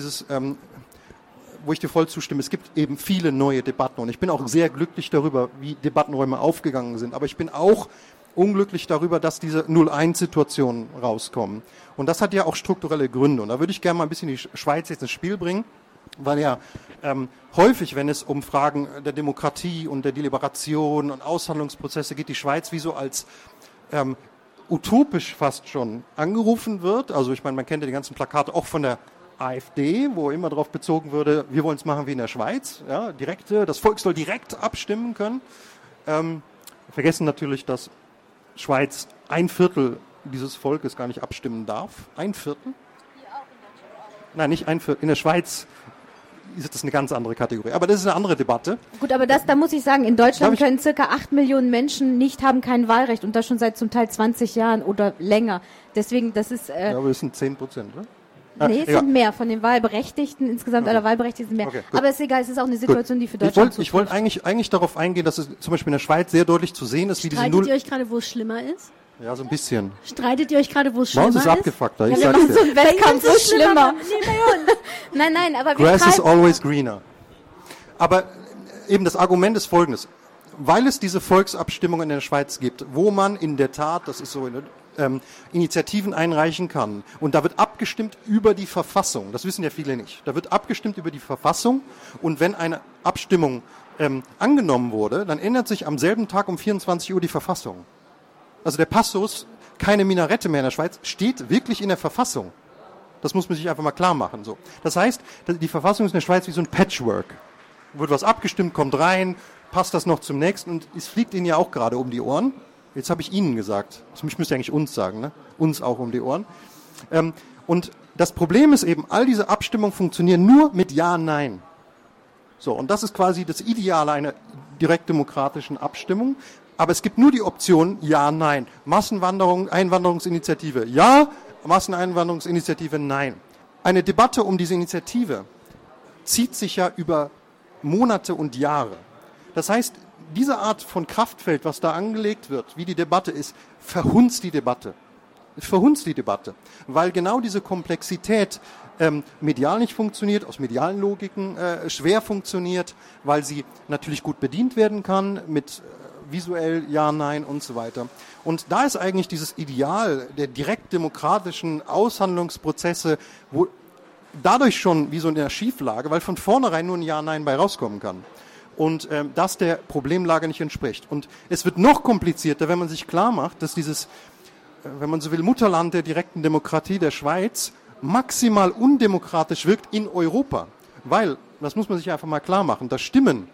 wo ich dir voll zustimme, es gibt eben viele neue Debatten und ich bin auch sehr glücklich darüber, wie Debattenräume aufgegangen sind. Aber ich bin auch unglücklich darüber, dass diese 0-1-Situationen rauskommen. Und das hat ja auch strukturelle Gründe. Und da würde ich gerne mal ein bisschen die Schweiz jetzt ins Spiel bringen, weil ja häufig, wenn es um Fragen der Demokratie und der Deliberation und Aushandlungsprozesse geht, die Schweiz wie so als utopisch fast schon angerufen wird. Also ich meine, man kennt ja die ganzen Plakate auch von der AfD, wo immer darauf bezogen würde, wir wollen es machen wie in der Schweiz. Ja, das Volk soll direkt abstimmen können. Vergessen natürlich, dass Schweiz 1/4 dieses Volkes gar nicht abstimmen darf. 1/4? Nein, nicht 1/4. In der Schweiz ist das eine ganz andere Kategorie. Aber das ist eine andere Debatte. Gut, aber da muss ich sagen, in Deutschland können circa 8 Millionen Menschen haben kein Wahlrecht und das schon seit zum Teil 20 Jahren oder länger. Deswegen, das ist... ja, aber das sind 10%, ne? Nee, es sind mehr von den Wahlberechtigten, insgesamt aller Wahlberechtigten sind mehr. Okay, aber ist egal, es ist auch eine Situation, die für Deutschland zutrifft. Ich wollte eigentlich darauf eingehen, dass es zum Beispiel in der Schweiz sehr deutlich zu sehen ist, wie diese Streitet ihr euch gerade, wo es schlimmer ist? Ja, so ein bisschen. Streitet ihr euch gerade, wo es schlimmer ist? Bei uns ist abgefuckter, ich sag's dir. Wir machen so einen Wettkampf, wo es schlimmer. Nein, aber Grass is always greener. Aber eben das Argument ist folgendes. Weil es diese Volksabstimmungen in der Schweiz gibt, wo man in der Tat, das ist so Initiativen einreichen kann. Und da wird abgestimmt über die Verfassung. Das wissen ja viele nicht. Da wird abgestimmt über die Verfassung. Und wenn eine Abstimmung angenommen wurde, dann ändert sich am selben Tag um 24 Uhr die Verfassung. Also der Passus, keine Minarette mehr in der Schweiz, steht wirklich in der Verfassung. Das muss man sich einfach mal klar machen. So. Das heißt, die Verfassung ist in der Schweiz wie so ein Patchwork. Wird was abgestimmt, kommt rein, passt das noch zum nächsten und es fliegt Ihnen ja auch gerade um die Ohren. Jetzt habe ich Ihnen gesagt. Ich müsste eigentlich uns sagen, ne? Uns auch um die Ohren. Und das Problem ist eben, all diese Abstimmungen funktionieren nur mit Ja, Nein. So, und das ist quasi das Ideale einer direktdemokratischen Abstimmung. Aber es gibt nur die Option Ja, Nein. Massenwanderung, Einwanderungsinitiative Ja, Masseneinwanderungsinitiative Nein. Eine Debatte um diese Initiative zieht sich ja über Monate und Jahre. Das heißt, diese Art von Kraftfeld, was da angelegt wird, wie die Debatte ist, verhunzt die Debatte. Weil genau diese Komplexität medial nicht funktioniert, aus medialen Logiken schwer funktioniert, weil sie natürlich gut bedient werden kann mit visuell Ja, Nein und so weiter. Und da ist eigentlich dieses Ideal der direktdemokratischen Aushandlungsprozesse, wo dadurch schon wie so in der Schieflage, weil von vornherein nur ein Ja, Nein bei rauskommen kann. Und das der Problemlage nicht entspricht. Und es wird noch komplizierter, wenn man sich klar macht, dass dieses, wenn man so will, Mutterland der direkten Demokratie der Schweiz maximal undemokratisch wirkt in Europa. Weil, das muss man sich einfach mal klar machen, da stimmen,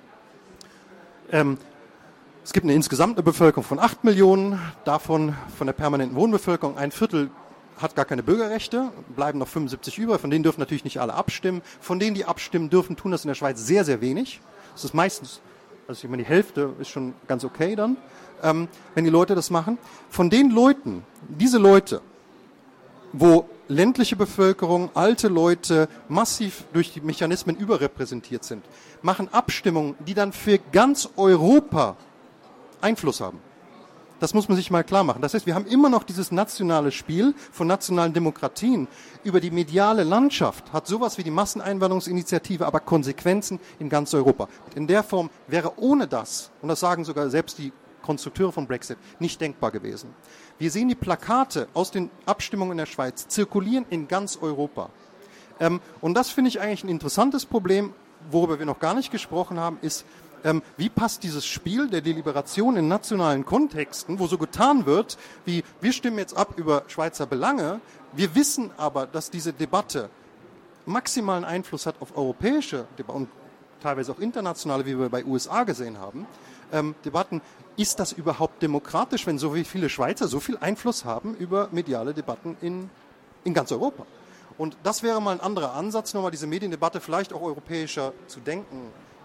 es gibt insgesamt eine Bevölkerung von 8 Millionen, davon von der permanenten Wohnbevölkerung 1/4 hat gar keine Bürgerrechte, bleiben noch 75 über, von denen dürfen natürlich nicht alle abstimmen. Von denen, die abstimmen dürfen, tun das in der Schweiz sehr, sehr wenig. Das ist meistens, also ich meine, die Hälfte ist schon ganz okay dann, wenn die Leute das machen. Von den Leuten, diese Leute, wo ländliche Bevölkerung, alte Leute massiv durch die Mechanismen überrepräsentiert sind, machen Abstimmungen, die dann für ganz Europa Einfluss haben. Das muss man sich mal klar machen. Das heißt, wir haben immer noch dieses nationale Spiel von nationalen Demokratien. Über die mediale Landschaft hat sowas wie die Masseneinwanderungsinitiative aber Konsequenzen in ganz Europa. In der Form wäre ohne das, und das sagen sogar selbst die Konstrukteure von Brexit, nicht denkbar gewesen. Wir sehen die Plakate aus den Abstimmungen in der Schweiz zirkulieren in ganz Europa. Und das finde ich eigentlich ein interessantes Problem, worüber wir noch gar nicht gesprochen haben, ist, wie passt dieses Spiel der Deliberation in nationalen Kontexten, wo so getan wird, wie wir stimmen jetzt ab über Schweizer Belange, wir wissen aber, dass diese Debatte maximalen Einfluss hat auf europäische Debatten und teilweise auch internationale, wie wir bei USA gesehen haben, Debatten. Ist das überhaupt demokratisch, wenn so viele Schweizer so viel Einfluss haben über mediale Debatten in ganz Europa? Und das wäre mal ein anderer Ansatz, nochmal diese Mediendebatte vielleicht auch europäischer zu denken.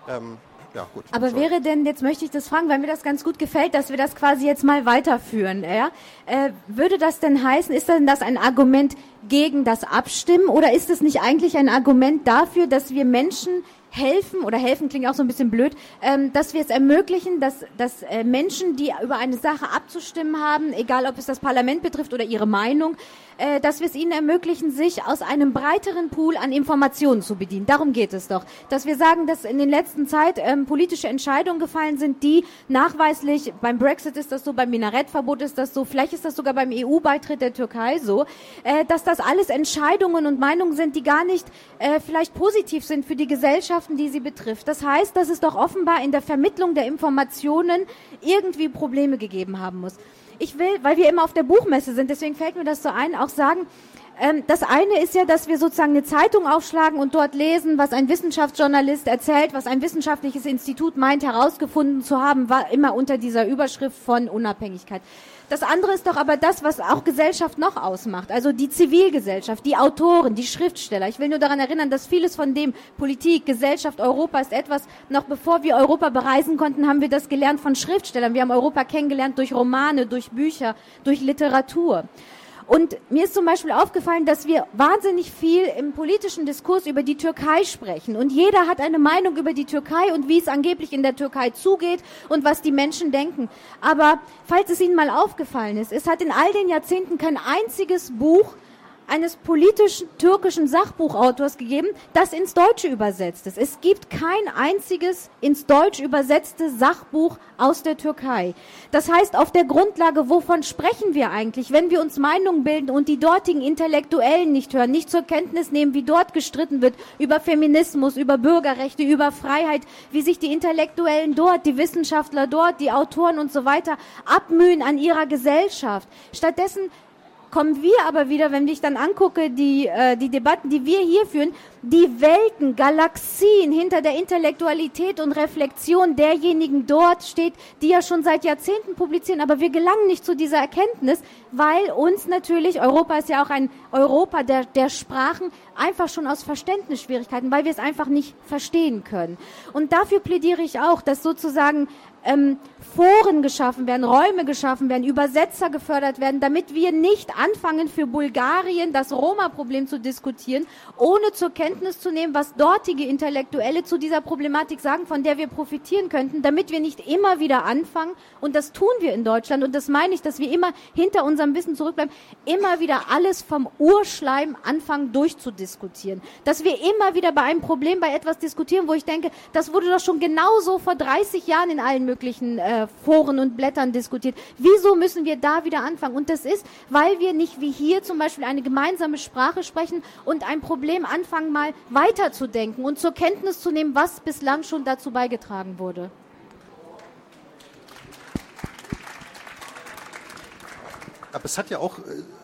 Ja, gut. Aber wäre denn, jetzt möchte ich das fragen, weil mir das ganz gut gefällt, dass wir das quasi jetzt mal weiterführen. Ja? Würde das denn heißen, ist denn das ein Argument gegen das Abstimmen oder ist es nicht eigentlich ein Argument dafür, dass wir Menschen helfen, oder helfen klingt auch so ein bisschen blöd, dass wir es ermöglichen, dass Menschen, die über eine Sache abzustimmen haben, egal ob es das Parlament betrifft oder ihre Meinung, dass wir es ihnen ermöglichen, sich aus einem breiteren Pool an Informationen zu bedienen. Darum geht es doch. Dass wir sagen, dass in den letzten Zeit politische Entscheidungen gefallen sind, die nachweislich, beim Brexit ist das so, beim Minarettverbot ist das so, vielleicht ist das sogar beim EU-Beitritt der Türkei so, dass das alles Entscheidungen und Meinungen sind, die gar nicht vielleicht positiv sind für die Gesellschaften, die sie betrifft. Das heißt, dass es doch offenbar in der Vermittlung der Informationen irgendwie Probleme gegeben haben muss. Ich will, weil wir immer auf der Buchmesse sind, deswegen fällt mir das so ein, auch sagen, das eine ist ja, dass wir sozusagen eine Zeitung aufschlagen und dort lesen, was ein Wissenschaftsjournalist erzählt, was ein wissenschaftliches Institut meint herausgefunden zu haben, war immer unter dieser Überschrift von Unabhängigkeit. Das andere ist doch aber das, was auch Gesellschaft noch ausmacht, also die Zivilgesellschaft, die Autoren, die Schriftsteller. Ich will nur daran erinnern, dass vieles von dem, Politik, Gesellschaft, Europa ist etwas, noch bevor wir Europa bereisen konnten, haben wir das gelernt von Schriftstellern. Wir haben Europa kennengelernt durch Romane, durch Bücher, durch Literatur. Und mir ist zum Beispiel aufgefallen, dass wir wahnsinnig viel im politischen Diskurs über die Türkei sprechen. Und jeder hat eine Meinung über die Türkei und wie es angeblich in der Türkei zugeht und was die Menschen denken. Aber falls es Ihnen mal aufgefallen ist, es hat in all den Jahrzehnten kein einziges Buch eines politischen türkischen Sachbuchautors gegeben, das ins Deutsche übersetzt ist. Es gibt kein einziges ins Deutsch übersetzte Sachbuch aus der Türkei. Das heißt, auf der Grundlage, wovon sprechen wir eigentlich, wenn wir uns Meinungen bilden und die dortigen Intellektuellen nicht hören, nicht zur Kenntnis nehmen, wie dort gestritten wird über Feminismus, über Bürgerrechte, über Freiheit, wie sich die Intellektuellen dort, die Wissenschaftler dort, die Autoren und so weiter abmühen an ihrer Gesellschaft. Stattdessen kommen wir aber wieder, wenn ich dann angucke, die Debatten, die wir hier führen, die Welten, Galaxien hinter der Intellektualität und Reflexion derjenigen dort steht, die ja schon seit Jahrzehnten publizieren, aber wir gelangen nicht zu dieser Erkenntnis, weil uns natürlich, Europa ist ja auch ein Europa der Sprachen, einfach schon aus Verständnisschwierigkeiten, weil wir es einfach nicht verstehen können. Und dafür plädiere ich auch, dass sozusagen Foren geschaffen werden, Räume geschaffen werden, Übersetzer gefördert werden, damit wir nicht anfangen, für Bulgarien das Roma-Problem zu diskutieren, ohne zur Kenntnis zu nehmen, was dortige Intellektuelle zu dieser Problematik sagen, von der wir profitieren könnten, damit wir nicht immer wieder anfangen, und das tun wir in Deutschland, und das meine ich, dass wir immer hinter unserem Wissen zurückbleiben, immer wieder alles vom Urschleim anfangen durchzudiskutieren. Dass wir immer wieder bei einem Problem, bei etwas diskutieren, wo ich denke, das wurde doch schon genauso vor 30 Jahren in allen möglichen Foren und Blättern diskutiert. Wieso müssen wir da wieder anfangen? Und das ist, weil wir nicht wie hier zum Beispiel eine gemeinsame Sprache sprechen und ein Problem anfangen, mal weiterzudenken und zur Kenntnis zu nehmen, was bislang schon dazu beigetragen wurde. Aber es hat ja auch,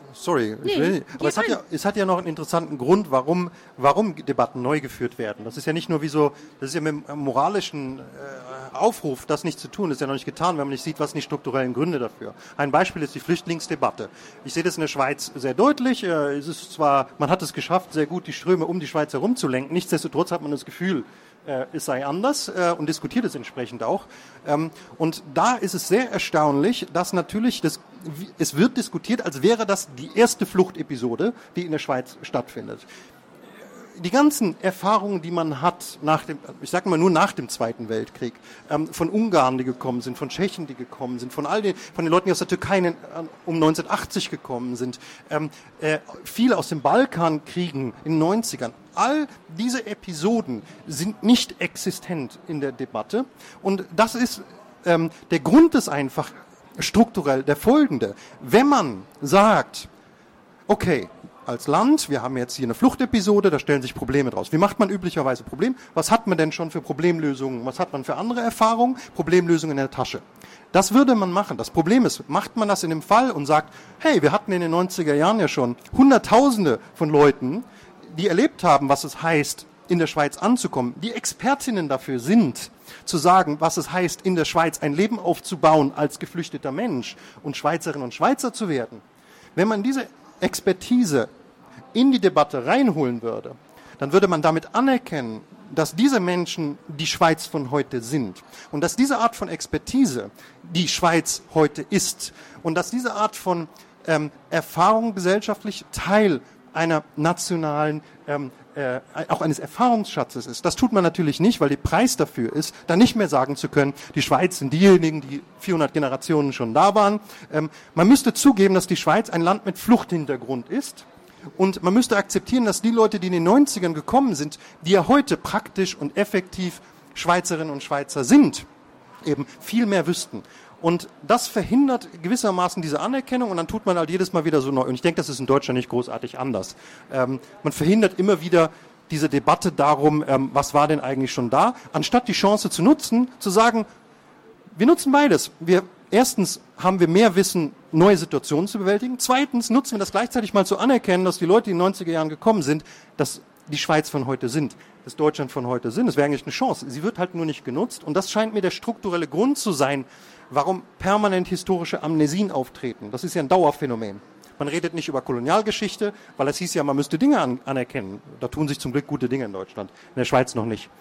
es hat ja noch einen interessanten Grund, warum Debatten neu geführt werden. Das ist ja nicht nur das ist ja mit einem moralischen Aufruf, das nicht zu tun, das ist ja noch nicht getan, wenn man nicht sieht, was sind die strukturellen Gründe dafür. Ein Beispiel ist die Flüchtlingsdebatte. Ich sehe das in der Schweiz sehr deutlich. Es ist zwar, man hat es geschafft, sehr gut die Ströme um die Schweiz herum zu lenken. Nichtsdestotrotz hat man das Gefühl, es sei anders und diskutiert es entsprechend auch. Und da ist es sehr erstaunlich, dass natürlich es wird diskutiert, als wäre das die erste Fluchtepisode, die in der Schweiz stattfindet. Die ganzen Erfahrungen, die man hat nach dem Zweiten Weltkrieg, von Ungarn, die gekommen sind, von Tschechen, die gekommen sind, von den Leuten, die aus der Türkei um 1980 gekommen sind, viele aus den Balkankriegen in den 90ern, all diese Episoden sind nicht existent in der Debatte. Und das ist, der Grund ist einfach strukturell der folgende. Wenn man sagt, okay, als Land, wir haben jetzt hier eine Fluchtepisode, da stellen sich Probleme draus. Wie macht man üblicherweise Probleme? Was hat man denn schon für Problemlösungen? Was hat man für andere Erfahrungen? Problemlösungen in der Tasche. Das würde man machen. Das Problem ist, macht man das in dem Fall und sagt, hey, wir hatten in den 90er Jahren ja schon Hunderttausende von Leuten, die erlebt haben, was es heißt, in der Schweiz anzukommen, die Expertinnen dafür sind, zu sagen, was es heißt, in der Schweiz ein Leben aufzubauen als geflüchteter Mensch und Schweizerinnen und Schweizer zu werden. Wenn man diese Expertise in die Debatte reinholen würde, dann würde man damit anerkennen, dass diese Menschen die Schweiz von heute sind und dass diese Art von Expertise die Schweiz heute ist und dass diese Art von Erfahrung gesellschaftlich Teil einer nationalen, auch eines Erfahrungsschatzes ist. Das tut man natürlich nicht, weil der Preis dafür ist, dann nicht mehr sagen zu können, die Schweiz sind diejenigen, die 400 Generationen schon da waren. Man müsste zugeben, dass die Schweiz ein Land mit Fluchthintergrund ist. Und man müsste akzeptieren, dass die Leute, die in den 90ern gekommen sind, die ja heute praktisch und effektiv Schweizerinnen und Schweizer sind, eben viel mehr wüssten. Und das verhindert gewissermaßen diese Anerkennung und dann tut man halt jedes Mal wieder so neu. Und ich denke, das ist in Deutschland nicht großartig anders. Man verhindert immer wieder diese Debatte darum, was war denn eigentlich schon da, anstatt die Chance zu nutzen, zu sagen, wir nutzen beides. Erstens haben wir mehr Wissen, neue Situationen zu bewältigen. Zweitens nutzen wir das gleichzeitig mal zu anerkennen, dass die Leute, die in den 90er Jahren gekommen sind, dass die Schweiz von heute sind, dass Deutschland von heute sind. Das wäre eigentlich eine Chance. Sie wird halt nur nicht genutzt. Und das scheint mir der strukturelle Grund zu sein, warum permanent historische Amnesien auftreten. Das ist ja ein Dauerphänomen. Man redet nicht über Kolonialgeschichte, weil es hieß ja, man müsste Dinge anerkennen. Da tun sich zum Glück gute Dinge in Deutschland, in der Schweiz noch nicht.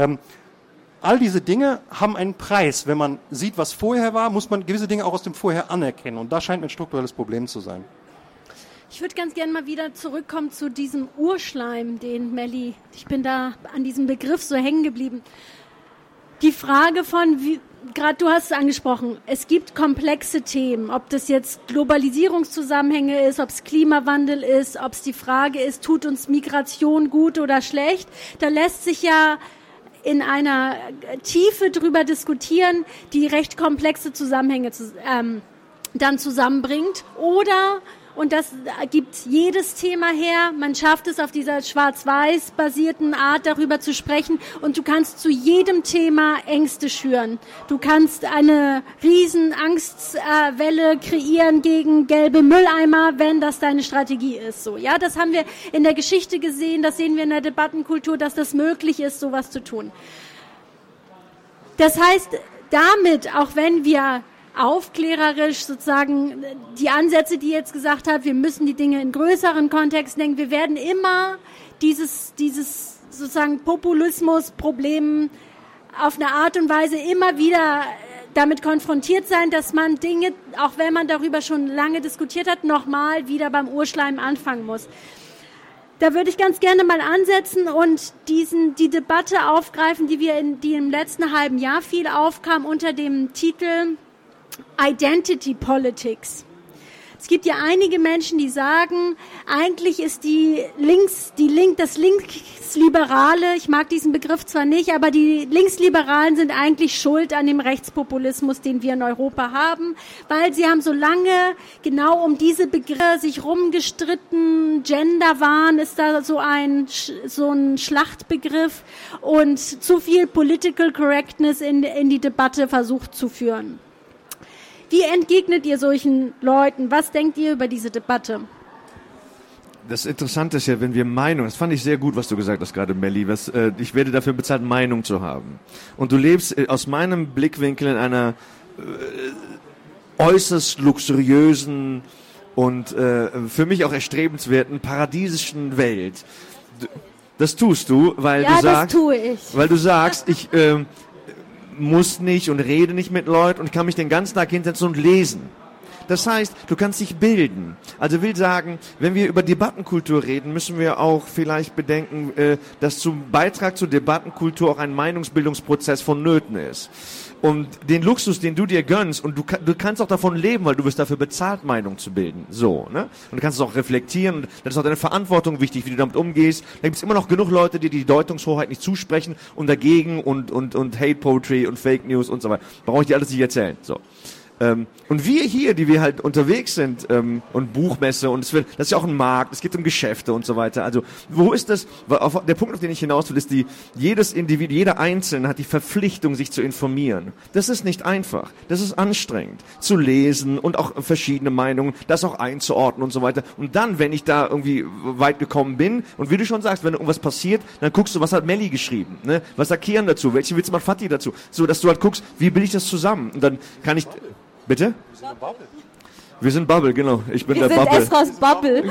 All diese Dinge haben einen Preis. Wenn man sieht, was vorher war, muss man gewisse Dinge auch aus dem Vorher anerkennen. Und das scheint mir ein strukturelles Problem zu sein. Ich würde ganz gerne mal wieder zurückkommen zu diesem Urschleim, den Melli, ich bin da an diesem Begriff so hängen geblieben. Die Frage von, gerade du hast es angesprochen, es gibt komplexe Themen, ob das jetzt Globalisierungszusammenhänge ist, ob es Klimawandel ist, ob es die Frage ist, tut uns Migration gut oder schlecht. Da lässt sich ja in einer Tiefe drüber diskutieren, die recht komplexe Zusammenhänge dann zusammenbringt. Oder, und das gibt jedes Thema her, man schafft es auf dieser schwarz-weiß basierten Art darüber zu sprechen und du kannst zu jedem Thema Ängste schüren. Du kannst eine riesen Angstwelle kreieren gegen gelbe Mülleimer, wenn das deine Strategie ist. So, ja, das haben wir in der Geschichte gesehen, das sehen wir in der Debattenkultur, dass das möglich ist, sowas zu tun. Das heißt, damit, auch wenn wir aufklärerisch sozusagen die Ansätze, die ihr jetzt gesagt habt, wir müssen die Dinge in größeren Kontexten denken, wir werden immer dieses sozusagen Populismus-Problem auf eine Art und Weise immer wieder damit konfrontiert sein, dass man Dinge, auch wenn man darüber schon lange diskutiert hat, nochmal wieder beim Urschleim anfangen muss. Da würde ich ganz gerne mal ansetzen und die Debatte aufgreifen, die im letzten halben Jahr viel aufkam unter dem Titel Identity Politics. Es gibt ja einige Menschen, die sagen, eigentlich ist das Linksliberale, ich mag diesen Begriff zwar nicht, aber die Linksliberalen sind eigentlich schuld an dem Rechtspopulismus, den wir in Europa haben, weil sie haben so lange genau um diese Begriffe sich rumgestritten. Genderwahn ist da so ein Schlachtbegriff und zu viel Political Correctness in die Debatte versucht zu führen. Wie entgegnet ihr solchen Leuten? Was denkt ihr über diese Debatte? Das Interessante ist ja, wenn wir Meinung, das fand ich sehr gut, was du gesagt hast gerade, Melli, ich werde dafür bezahlt, Meinung zu haben. Und du lebst aus meinem Blickwinkel in einer äußerst luxuriösen und für mich auch erstrebenswerten, paradiesischen Welt. Das tust du, weil ja, du sagst, das tue ich. Weil du sagst, ich muss nicht und rede nicht mit Leuten und kann mich den ganzen Tag hinsetzen und lesen. Das heißt, du kannst dich bilden. Also will sagen, wenn wir über Debattenkultur reden, müssen wir auch vielleicht bedenken, dass zum Beitrag zur Debattenkultur auch ein Meinungsbildungsprozess vonnöten ist. Und den Luxus, den du dir gönnst, und du kannst auch davon leben, weil du wirst dafür bezahlt, Meinung zu bilden. So, ne? Und du kannst es auch reflektieren, und dann ist auch deine Verantwortung wichtig, wie du damit umgehst. Da gibt es immer noch genug Leute, die die Deutungshoheit nicht zusprechen und dagegen und Hate Poetry und Fake News und so weiter. Brauche ich dir alles nicht erzählen. So. Und wir hier, die wir halt unterwegs sind, und Buchmesse, und das ist ja auch ein Markt, es geht um Geschäfte und so weiter. Also, wo ist das? Der Punkt, auf den ich hinaus will, ist jedes Individuum, jeder Einzelne hat die Verpflichtung, sich zu informieren. Das ist nicht einfach. Das ist anstrengend. Zu lesen und auch verschiedene Meinungen, das auch einzuordnen und so weiter. Und dann, wenn ich da irgendwie weit gekommen bin, und wie du schon sagst, wenn irgendwas passiert, dann guckst du, was hat Melli geschrieben, ne? Was sagt Kian dazu? Welchen Witz macht Fatih dazu? So, dass du halt guckst, wie bilde ich das zusammen? Und dann kann ich, bitte? Wir sind Bubble, genau. Ich bin der Bubble. Wir sind Esras Bubble.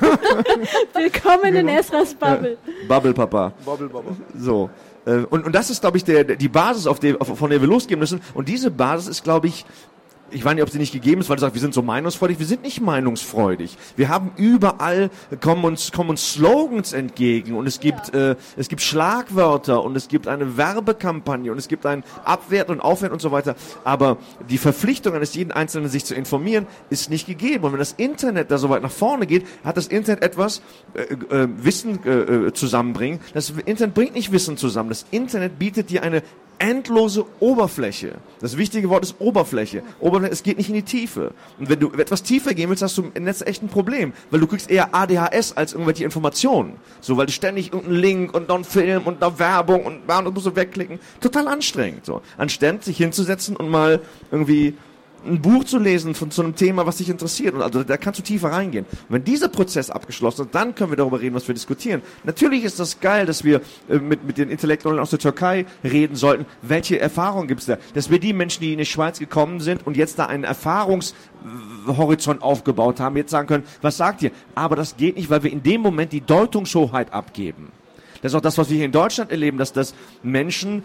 Willkommen in Esras Bubble. Bubble Papa. Bubble Papa. So. Und das ist, glaube ich, die Basis, von der wir losgehen müssen. Und diese Basis ist, glaube ich weiß nicht, ob sie nicht gegeben ist, weil du sagst, wir sind so meinungsfreudig. Wir sind nicht meinungsfreudig. Wir haben überall, kommen uns Slogans entgegen, und es gibt Schlagwörter, und es gibt eine Werbekampagne, und es gibt ein Abwerten und Aufwerten und so weiter. Aber die Verpflichtung eines jeden Einzelnen, sich zu informieren, ist nicht gegeben. Und wenn das Internet da so weit nach vorne geht, hat das Internet etwas, Wissen zusammenbringen. Das Internet bringt nicht Wissen zusammen. Das Internet bietet dir eine endlose Oberfläche. Das wichtige Wort ist Oberfläche. Es geht nicht in die Tiefe. Und wenn du etwas tiefer gehen willst, hast du im Netz echt ein Problem. Weil du kriegst eher ADHS als irgendwelche Informationen. So, weil du ständig irgendeinen Link und noch einen Film und noch Werbung und das musst du wegklicken. Total anstrengend. So. Anstatt sich hinzusetzen und mal irgendwie ein Buch zu lesen zu einem Thema, was dich interessiert. Und also da kannst du tiefer reingehen. Und wenn dieser Prozess abgeschlossen ist, dann können wir darüber reden, was wir diskutieren. Natürlich ist das geil, dass wir mit den Intellektuellen aus der Türkei reden sollten. Welche Erfahrungen gibt es da? Dass wir die Menschen, die in die Schweiz gekommen sind und jetzt da einen Erfahrungshorizont aufgebaut haben, jetzt sagen können, was sagt ihr? Aber das geht nicht, weil wir in dem Moment die Deutungshoheit abgeben. Das ist auch das, was wir hier in Deutschland erleben, dass Menschen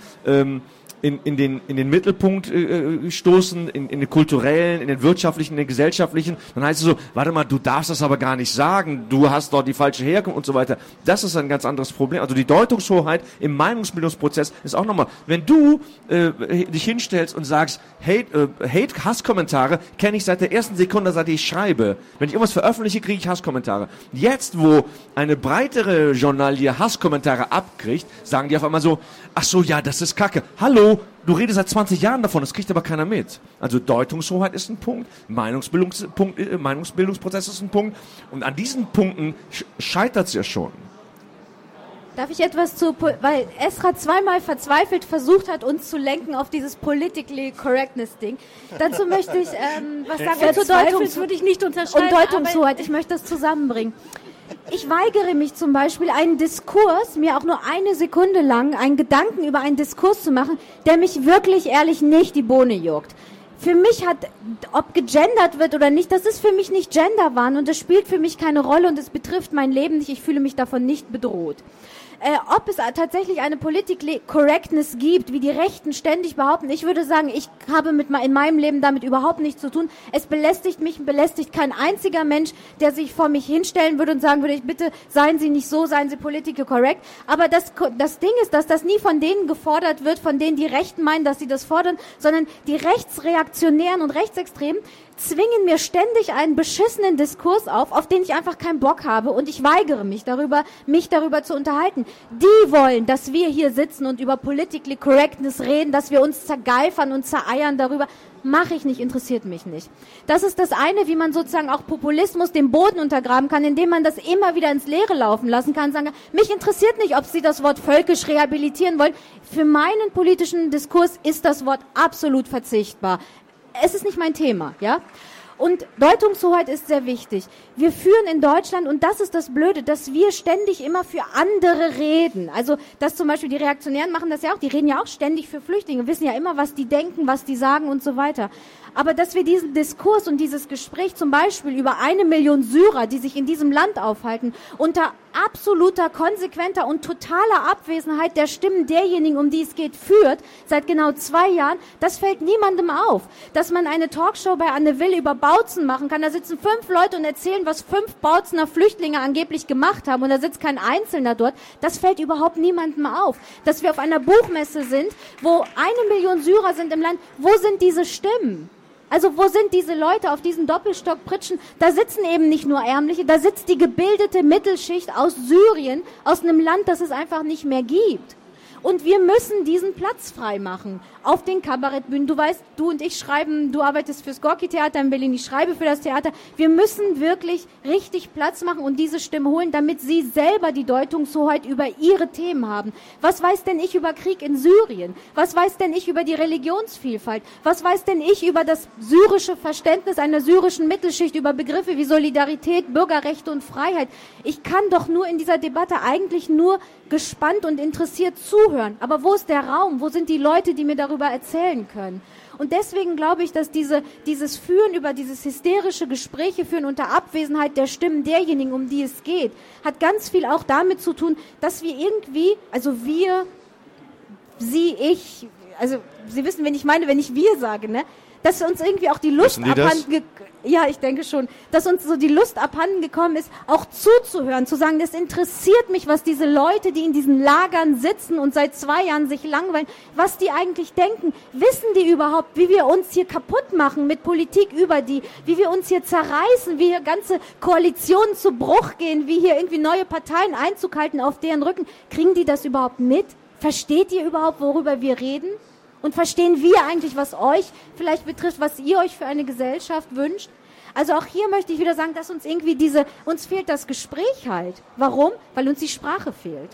in den Mittelpunkt stoßen, in den kulturellen, in den wirtschaftlichen, in den gesellschaftlichen. Dann heißt es so, warte mal, du darfst das aber gar nicht sagen, du hast dort die falsche Herkunft und so weiter. Das ist ein ganz anderes Problem. Also die Deutungshoheit im Meinungsbildungsprozess ist auch nochmal, wenn du dich hinstellst und sagst, Hasskommentare kenne ich seit der ersten Sekunde, seit ich schreibe. Wenn ich irgendwas veröffentliche, kriege ich Hasskommentare. Jetzt, wo eine breitere Journalie Hasskommentare abkriegt, sagen die auf einmal so, ach so, ja, das ist Kacke. Hallo, du redest seit 20 Jahren davon, das kriegt aber keiner mit. Also Deutungshoheit ist ein Punkt, Meinungsbildungsprozess ist ein Punkt, und an diesen Punkten scheitert es ja schon. Darf ich etwas weil Esra zweimal verzweifelt versucht hat, uns zu lenken auf dieses Politically Correctness Ding. Dazu möchte ich was sagen. Zur würde ich nicht unterschreiben. Und Deutungshoheit, ich möchte das zusammenbringen. Ich weigere mich zum Beispiel, einen Diskurs, mir auch nur eine Sekunde lang einen Gedanken über einen Diskurs zu machen, der mich wirklich ehrlich nicht die Bohne juckt. Für mich ob gegendert wird oder nicht, das ist für mich nicht Genderwahn, und das spielt für mich keine Rolle, und es betrifft mein Leben nicht, ich fühle mich davon nicht bedroht. Ob es tatsächlich eine Politically Correctness gibt, wie die Rechten ständig behaupten, ich würde sagen, ich habe in meinem Leben damit überhaupt nichts zu tun. Es belästigt mich, belästigt kein einziger Mensch, der sich vor mich hinstellen würde und sagen würde, bitte seien Sie nicht so, seien Sie politically correct. Aber das Ding ist, dass das nie von denen gefordert wird, von denen die Rechten meinen, dass sie das fordern, sondern die Rechtsreaktionären und Rechtsextremen zwingen mir ständig einen beschissenen Diskurs auf den ich einfach keinen Bock habe, und ich weigere mich darüber zu unterhalten. Die wollen, dass wir hier sitzen und über Politically Correctness reden, dass wir uns zergeifern und zereiern darüber. Mache ich nicht, interessiert mich nicht. Das ist das eine, wie man sozusagen auch Populismus den Boden untergraben kann, indem man das immer wieder ins Leere laufen lassen kann, sagen, mich interessiert nicht, ob Sie das Wort völkisch rehabilitieren wollen. Für meinen politischen Diskurs ist das Wort absolut verzichtbar. Es ist nicht mein Thema, ja? Und Deutungshoheit ist sehr wichtig. Wir führen in Deutschland, und das ist das Blöde, dass wir ständig immer für andere reden. Also, dass zum Beispiel die Reaktionären machen das ja auch, die reden ja auch ständig für Flüchtlinge, wissen ja immer, was die denken, was die sagen und so weiter. Aber dass wir diesen Diskurs und dieses Gespräch zum Beispiel über 1 Million Syrer, die sich in diesem Land aufhalten, unter absoluter, konsequenter und totaler Abwesenheit der Stimmen derjenigen, um die es geht, führt, seit genau 2 Jahren, das fällt niemandem auf. Dass man eine Talkshow bei Anne Will über Bautzen machen kann, da sitzen 5 Leute und erzählen, was 5 Bautzener Flüchtlinge angeblich gemacht haben und da sitzt kein Einzelner dort, das fällt überhaupt niemandem auf. Dass wir auf einer Buchmesse sind, wo 1 Million Syrer sind im Land, wo sind diese Stimmen? Also wo sind diese Leute auf diesen Doppelstockpritschen? Da sitzen eben nicht nur Ärmliche, da sitzt die gebildete Mittelschicht aus Syrien, aus einem Land, das es einfach nicht mehr gibt. Und wir müssen diesen Platz frei machen auf den Kabarettbühnen. Du weißt, du und ich schreiben, du arbeitest fürs Gorki-Theater in Berlin, ich schreibe für das Theater. Wir müssen wirklich richtig Platz machen und diese Stimme holen, damit sie selber die Deutungshoheit über ihre Themen haben. Was weiß denn ich über Krieg in Syrien? Was weiß denn ich über die Religionsvielfalt? Was weiß denn ich über das syrische Verständnis einer syrischen Mittelschicht, über Begriffe wie Solidarität, Bürgerrechte und Freiheit? Ich kann doch nur in dieser Debatte eigentlich nur gespannt und interessiert zuhören. Aber wo ist der Raum? Wo sind die Leute, die mir darüber erzählen können? Und deswegen glaube ich, dass dieses Führen über dieses hysterische Gespräche führen unter Abwesenheit der Stimmen derjenigen, um die es geht, hat ganz viel auch damit zu tun, dass wir irgendwie, also wir, Sie, ich, also Sie wissen, wen ich meine, wenn ich wir sage, ne? Dass uns irgendwie auch die Lust abhanden, ja, ich denke schon, dass uns so die Lust abhanden gekommen ist, auch zuzuhören, zu sagen, das interessiert mich, was diese Leute, die in diesen Lagern sitzen und seit 2 Jahren sich langweilen, was die eigentlich denken. Wissen die überhaupt, wie wir uns hier kaputt machen mit Politik über die, wie wir uns hier zerreißen, wie hier ganze Koalitionen zu Bruch gehen, wie hier irgendwie neue Parteien Einzug halten auf deren Rücken. Kriegen die das überhaupt mit? Versteht ihr überhaupt, worüber wir reden? Und verstehen wir eigentlich, was euch vielleicht betrifft, was ihr euch für eine Gesellschaft wünscht? Also auch hier möchte ich wieder sagen, dass uns irgendwie uns fehlt das Gespräch halt. Warum? Weil uns die Sprache fehlt.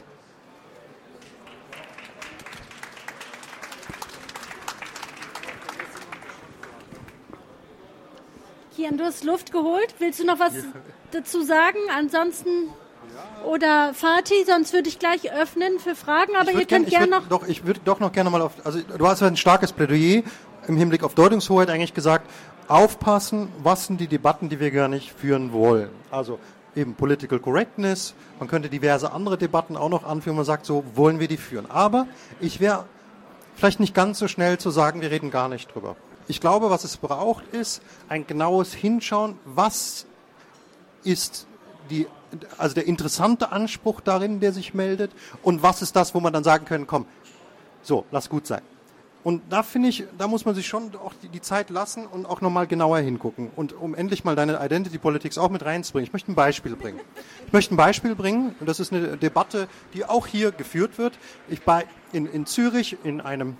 Kian, du hast Luft geholt. Willst du noch was dazu sagen? Ansonsten... Oder Fatih, sonst würde ich gleich öffnen für Fragen, aber ihr könnt gerne noch... Ich würde doch noch gerne mal also du hast ja ein starkes Plädoyer im Hinblick auf Deutungshoheit eigentlich gesagt, aufpassen, was sind die Debatten, die wir gar nicht führen wollen. Also eben Political Correctness, man könnte diverse andere Debatten auch noch anführen, man sagt, so wollen wir die führen. Aber ich wäre vielleicht nicht ganz so schnell zu sagen, wir reden gar nicht drüber. Ich glaube, was es braucht, ist ein genaues Hinschauen, was ist der interessante Anspruch darin, der sich meldet, und was ist das, wo man dann sagen können, komm, so, lass gut sein. Und da finde ich, da muss man sich schon auch die Zeit lassen und auch nochmal genauer hingucken. Und um endlich mal deine Identity Politics auch mit reinzubringen, ich möchte ein Beispiel bringen. Und das ist eine Debatte, die auch hier geführt wird. Ich war in Zürich in einem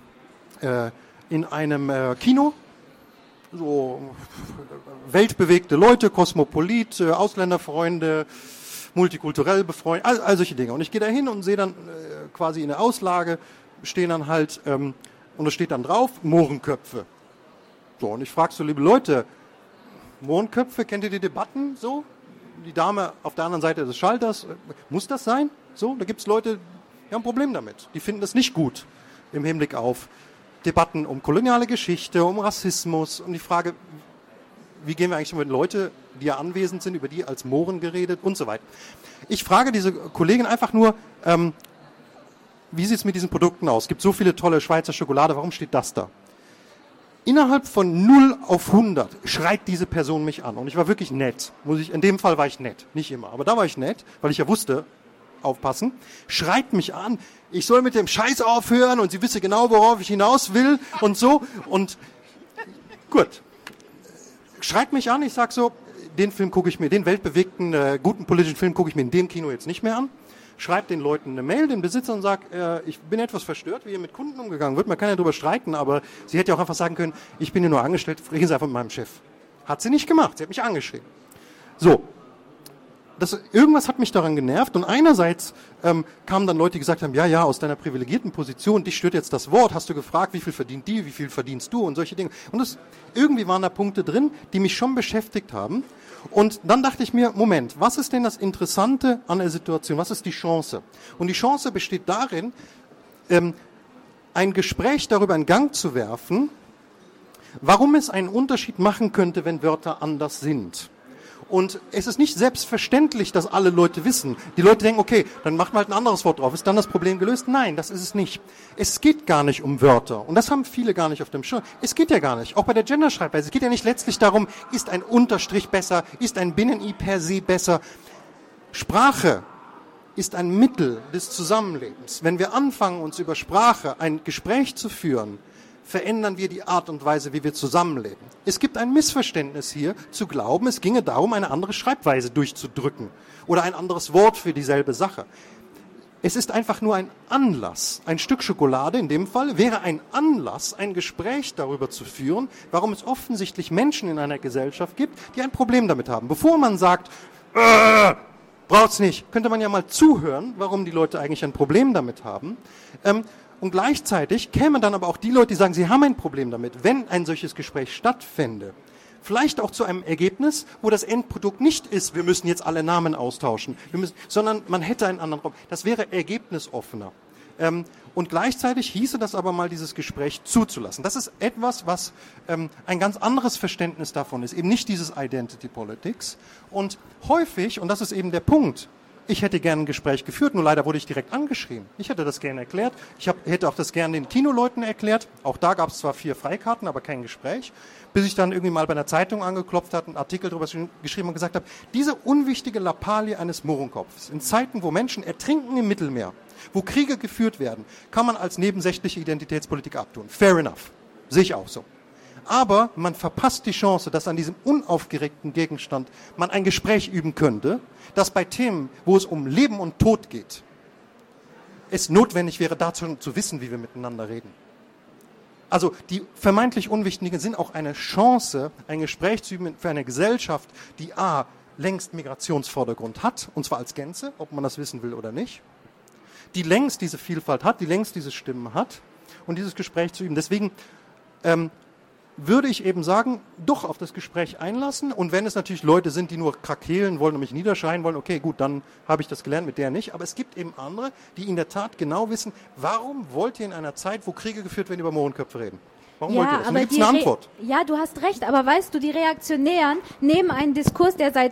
Kino, so weltbewegte Leute, Kosmopolit, Ausländerfreunde, multikulturell befreundet, all solche Dinge. Und ich gehe da hin und sehe dann quasi in der Auslage stehen dann halt, und da steht dann drauf, Mohrenköpfe. So, und ich frage so, liebe Leute, Mohrenköpfe, kennt ihr die Debatten so? Die Dame auf der anderen Seite des Schalters, muss das sein? So, da gibt es Leute, die haben ein Problem damit. Die finden das nicht gut im Hinblick auf Debatten um koloniale Geschichte, um Rassismus und die Frage, wie gehen wir eigentlich mit Leuten, die ja anwesend sind, über die als Mohren geredet und so weiter. Ich frage diese Kollegin einfach nur, wie sieht es mit diesen Produkten aus? Es gibt so viele tolle Schweizer Schokolade, warum steht das da? Innerhalb von 0 auf 100 schreit diese Person mich an. Und ich war wirklich nett. In dem Fall war ich nett, nicht immer. Aber da war ich nett, weil ich ja wusste, aufpassen, schreit mich an, ich soll mit dem Scheiß aufhören und sie wisse genau, worauf ich hinaus will und so. Und gut, schreit mich an, ich sag so, den Film gucke ich mir, den weltbewegten, guten politischen Film gucke ich mir in dem Kino jetzt nicht mehr an. Schreibt den Leuten eine Mail, den Besitzern, und sagt, ich bin etwas verstört, wie hier mit Kunden umgegangen wird. Man kann ja drüber streiten, aber sie hätte ja auch einfach sagen können, ich bin hier nur angestellt, reden Sie einfach mit meinem Chef. Hat sie nicht gemacht, sie hat mich angeschrieben. So. Irgendwas hat mich daran genervt und einerseits kamen dann Leute, die gesagt haben, ja, aus deiner privilegierten Position, dich stört jetzt das Wort, hast du gefragt, wie viel verdient die, wie viel verdienst du und solche Dinge. Und irgendwie waren da Punkte drin, die mich schon beschäftigt haben. Und dann dachte ich mir, Moment, was ist denn das Interessante an der Situation, was ist die Chance? Und die Chance besteht darin, ein Gespräch darüber in Gang zu werfen, warum es einen Unterschied machen könnte, wenn Wörter anders sind. Und es ist nicht selbstverständlich, dass alle Leute wissen. Die Leute denken, okay, dann macht man halt ein anderes Wort drauf. Ist dann das Problem gelöst? Nein, das ist es nicht. Es geht gar nicht um Wörter. Und das haben viele gar nicht auf dem Schirm. Es geht ja gar nicht. Auch bei der Genderschreibweise. Es geht ja nicht letztlich darum, ist ein Unterstrich besser, ist ein Binnen-I per se besser. Sprache ist ein Mittel des Zusammenlebens. Wenn wir anfangen, uns über Sprache ein Gespräch zu führen, verändern wir die Art und Weise, wie wir zusammenleben. Es gibt ein Missverständnis hier, zu glauben, es ginge darum, eine andere Schreibweise durchzudrücken oder ein anderes Wort für dieselbe Sache. Es ist einfach nur ein Anlass. Ein Stück Schokolade in dem Fall wäre ein Anlass, ein Gespräch darüber zu führen, warum es offensichtlich Menschen in einer Gesellschaft gibt, die ein Problem damit haben. Bevor man sagt, braucht's nicht, könnte man ja mal zuhören, warum die Leute eigentlich ein Problem damit haben. Und gleichzeitig kämen dann aber auch die Leute, die sagen, sie haben ein Problem damit, wenn ein solches Gespräch stattfände. Vielleicht auch zu einem Ergebnis, wo das Endprodukt nicht ist, wir müssen jetzt alle Namen austauschen, sondern man hätte einen anderen Raum. Das wäre ergebnisoffener. Und gleichzeitig hieße das aber mal, dieses Gespräch zuzulassen. Das ist etwas, was ein ganz anderes Verständnis davon ist, eben nicht dieses Identity Politics. Und häufig, und das ist eben der Punkt, ich hätte gerne ein Gespräch geführt, nur leider wurde ich direkt angeschrieben. Ich hätte das gerne erklärt. Ich hätte auch das gerne den Kinoleuten erklärt. Auch da gab es zwar 4 Freikarten, aber kein Gespräch. Bis ich dann irgendwie mal bei einer Zeitung angeklopft habe, einen Artikel darüber geschrieben und gesagt habe, diese unwichtige Lappalie eines Mohrenkopfs, in Zeiten, wo Menschen ertrinken im Mittelmeer, wo Kriege geführt werden, kann man als nebensächliche Identitätspolitik abtun. Fair enough. Sehe ich auch so. Aber man verpasst die Chance, dass an diesem unaufgeregten Gegenstand man ein Gespräch üben könnte, dass bei Themen, wo es um Leben und Tod geht, es notwendig wäre, dazu zu wissen, wie wir miteinander reden. Also die vermeintlich Unwichtigen sind auch eine Chance, ein Gespräch zu üben für eine Gesellschaft, die längst Migrationsvordergrund hat, und zwar als Gänze, ob man das wissen will oder nicht, die längst diese Vielfalt hat, die längst diese Stimmen hat, und dieses Gespräch zu üben. Deswegen würde ich eben sagen, doch auf das Gespräch einlassen. Und wenn es natürlich Leute sind, die nur krakeelen wollen und mich niederschreien wollen, okay, gut, dann habe ich das gelernt, mit der nicht. Aber es gibt eben andere, die in der Tat genau wissen, warum wollt ihr in einer Zeit, wo Kriege geführt werden, über Mohrenköpfe reden? Warum wollt ihr das? Und da gibt es eine Antwort. Ja, du hast recht, aber weißt du, die Reaktionären nehmen einen Diskurs, der seit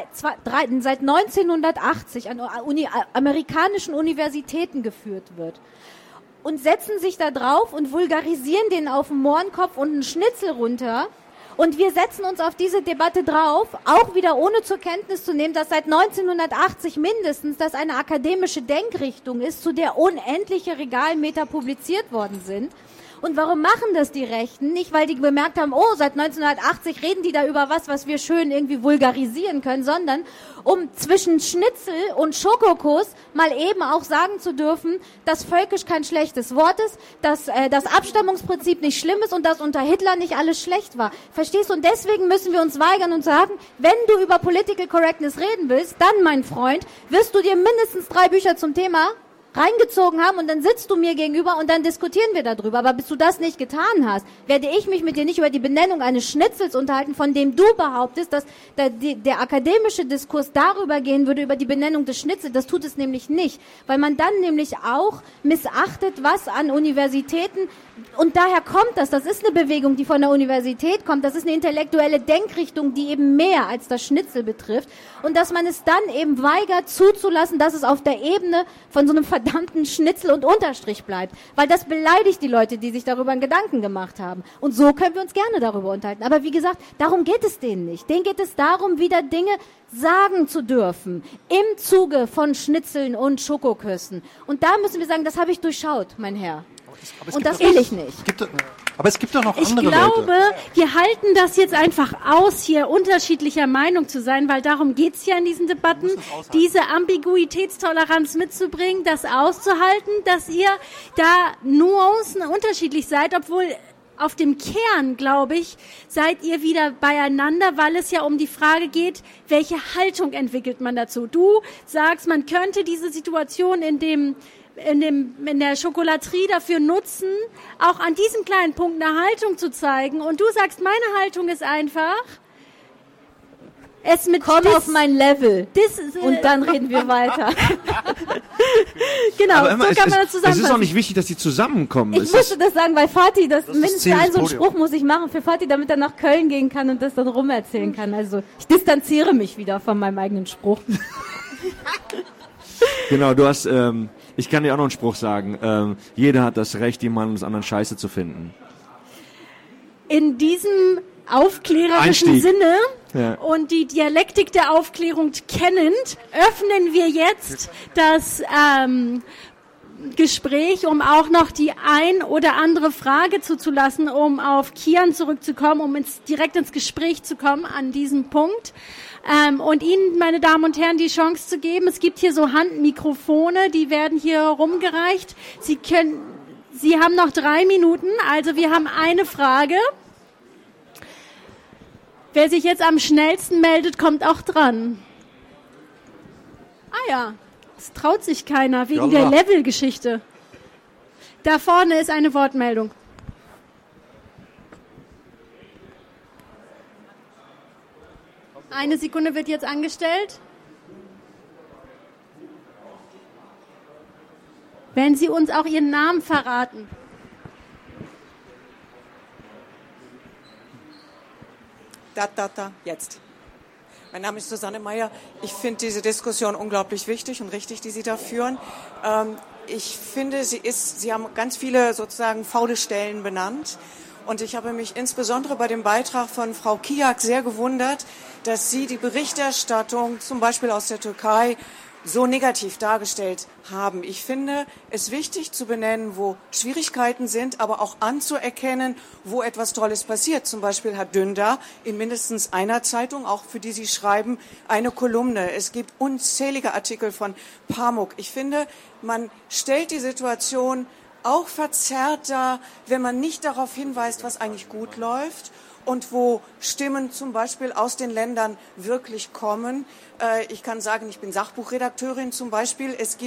1980 an amerikanischen Universitäten geführt wird, und setzen sich da drauf und vulgarisieren den auf den Mohrenkopf und einen Schnitzel runter. Und wir setzen uns auf diese Debatte drauf, auch wieder ohne zur Kenntnis zu nehmen, dass seit 1980 mindestens das eine akademische Denkrichtung ist, zu der unendliche Regalmeter publiziert worden sind. Und warum machen das die Rechten? Nicht, weil die bemerkt haben, oh, seit 1980 reden die da über was wir schön irgendwie vulgarisieren können, sondern um zwischen Schnitzel und Schokokuss mal eben auch sagen zu dürfen, dass völkisch kein schlechtes Wort ist, dass das Abstammungsprinzip nicht schlimm ist und dass unter Hitler nicht alles schlecht war. Verstehst du? Und deswegen müssen wir uns weigern und sagen, wenn du über Political Correctness reden willst, dann, mein Freund, wirst du dir mindestens 3 Bücher zum Thema reingezogen haben und dann sitzt du mir gegenüber und dann diskutieren wir darüber. Aber bis du das nicht getan hast, werde ich mich mit dir nicht über die Benennung eines Schnitzels unterhalten, von dem du behauptest, dass der akademische Diskurs darüber gehen würde, über die Benennung des Schnitzels. Das tut es nämlich nicht, weil man dann nämlich auch missachtet, was an Universitäten, und daher kommt das ist eine Bewegung, die von der Universität kommt, das ist eine intellektuelle Denkrichtung, die eben mehr als das Schnitzel betrifft, und dass man es dann eben weigert zuzulassen, dass es auf der Ebene von so einem verdammten Schnitzel und Unterstrich bleibt, weil das beleidigt die Leute, die sich darüber einen Gedanken gemacht haben. Und so können wir uns gerne darüber unterhalten. Aber wie gesagt, darum geht es denen nicht. Denen geht es darum, wieder Dinge sagen zu dürfen, im Zuge von Schnitzeln und Schokoküssen. Und da müssen wir sagen, das habe ich durchschaut, mein Herr. Und das will ich nicht. Aber es gibt doch noch andere Leute. Ich glaube, wir halten das jetzt einfach aus, hier unterschiedlicher Meinung zu sein, weil darum geht's ja in diesen Debatten, diese Ambiguitätstoleranz mitzubringen, das auszuhalten, dass ihr da Nuancen unterschiedlich seid, obwohl auf dem Kern, glaube ich, seid ihr wieder beieinander, weil es ja um die Frage geht, welche Haltung entwickelt man dazu. Du sagst, man könnte diese Situation in der Schokolaterie dafür nutzen, auch an diesem kleinen Punkt eine Haltung zu zeigen. Und du sagst, meine Haltung ist einfach, Komm auf mein Level und dann reden wir weiter. Genau, aber immer, so kann man das zusammenfassen. Es ist auch nicht wichtig, dass die zusammenkommen. Ich musste das sagen, weil Fatih, mindestens einen so einen Podium. Spruch muss ich machen für Fatih, damit er nach Köln gehen kann und das dann rumerzählen kann. Also ich distanziere mich wieder von meinem eigenen Spruch. Genau, du hast, ich kann dir auch noch einen Spruch sagen. Jeder hat das Recht, die Meinung des anderen scheiße zu finden. In diesem aufklärerischen Einstieg. Sinne Ja. und die Dialektik der Aufklärung kennend, öffnen wir jetzt das Gespräch, um auch noch die ein oder andere Frage zuzulassen, um auf Kian zurückzukommen, um direkt ins Gespräch zu kommen an diesem Punkt. Und Ihnen, meine Damen und Herren, die Chance zu geben. Es gibt hier so Handmikrofone, die werden hier rumgereicht. Sie haben noch 3 Minuten, also wir haben eine Frage. Wer sich jetzt am schnellsten meldet, kommt auch dran. Ah ja, es traut sich keiner wegen der Level-Geschichte. Da vorne ist eine Wortmeldung. Eine Sekunde wird jetzt angestellt. Wenn Sie uns auch Ihren Namen verraten. Jetzt. Mein Name ist Susanne Meyer. Ich finde diese Diskussion unglaublich wichtig und richtig, die Sie da führen. Ich finde, Sie haben ganz viele sozusagen faule Stellen benannt. Und ich habe mich insbesondere bei dem Beitrag von Frau Kiak sehr gewundert, dass Sie die Berichterstattung zum Beispiel aus der Türkei so negativ dargestellt haben. Ich finde es wichtig zu benennen, wo Schwierigkeiten sind, aber auch anzuerkennen, wo etwas Tolles passiert. Zum Beispiel hat Dündar in mindestens einer Zeitung, auch für die Sie schreiben, eine Kolumne. Es gibt unzählige Artikel von Pamuk. Ich finde, man stellt die Situation auch verzerrt dar, wenn man nicht darauf hinweist, was eigentlich gut läuft und wo Stimmen zum Beispiel aus den Ländern wirklich kommen. Ich kann sagen, ich bin Sachbuchredakteurin zum Beispiel. Es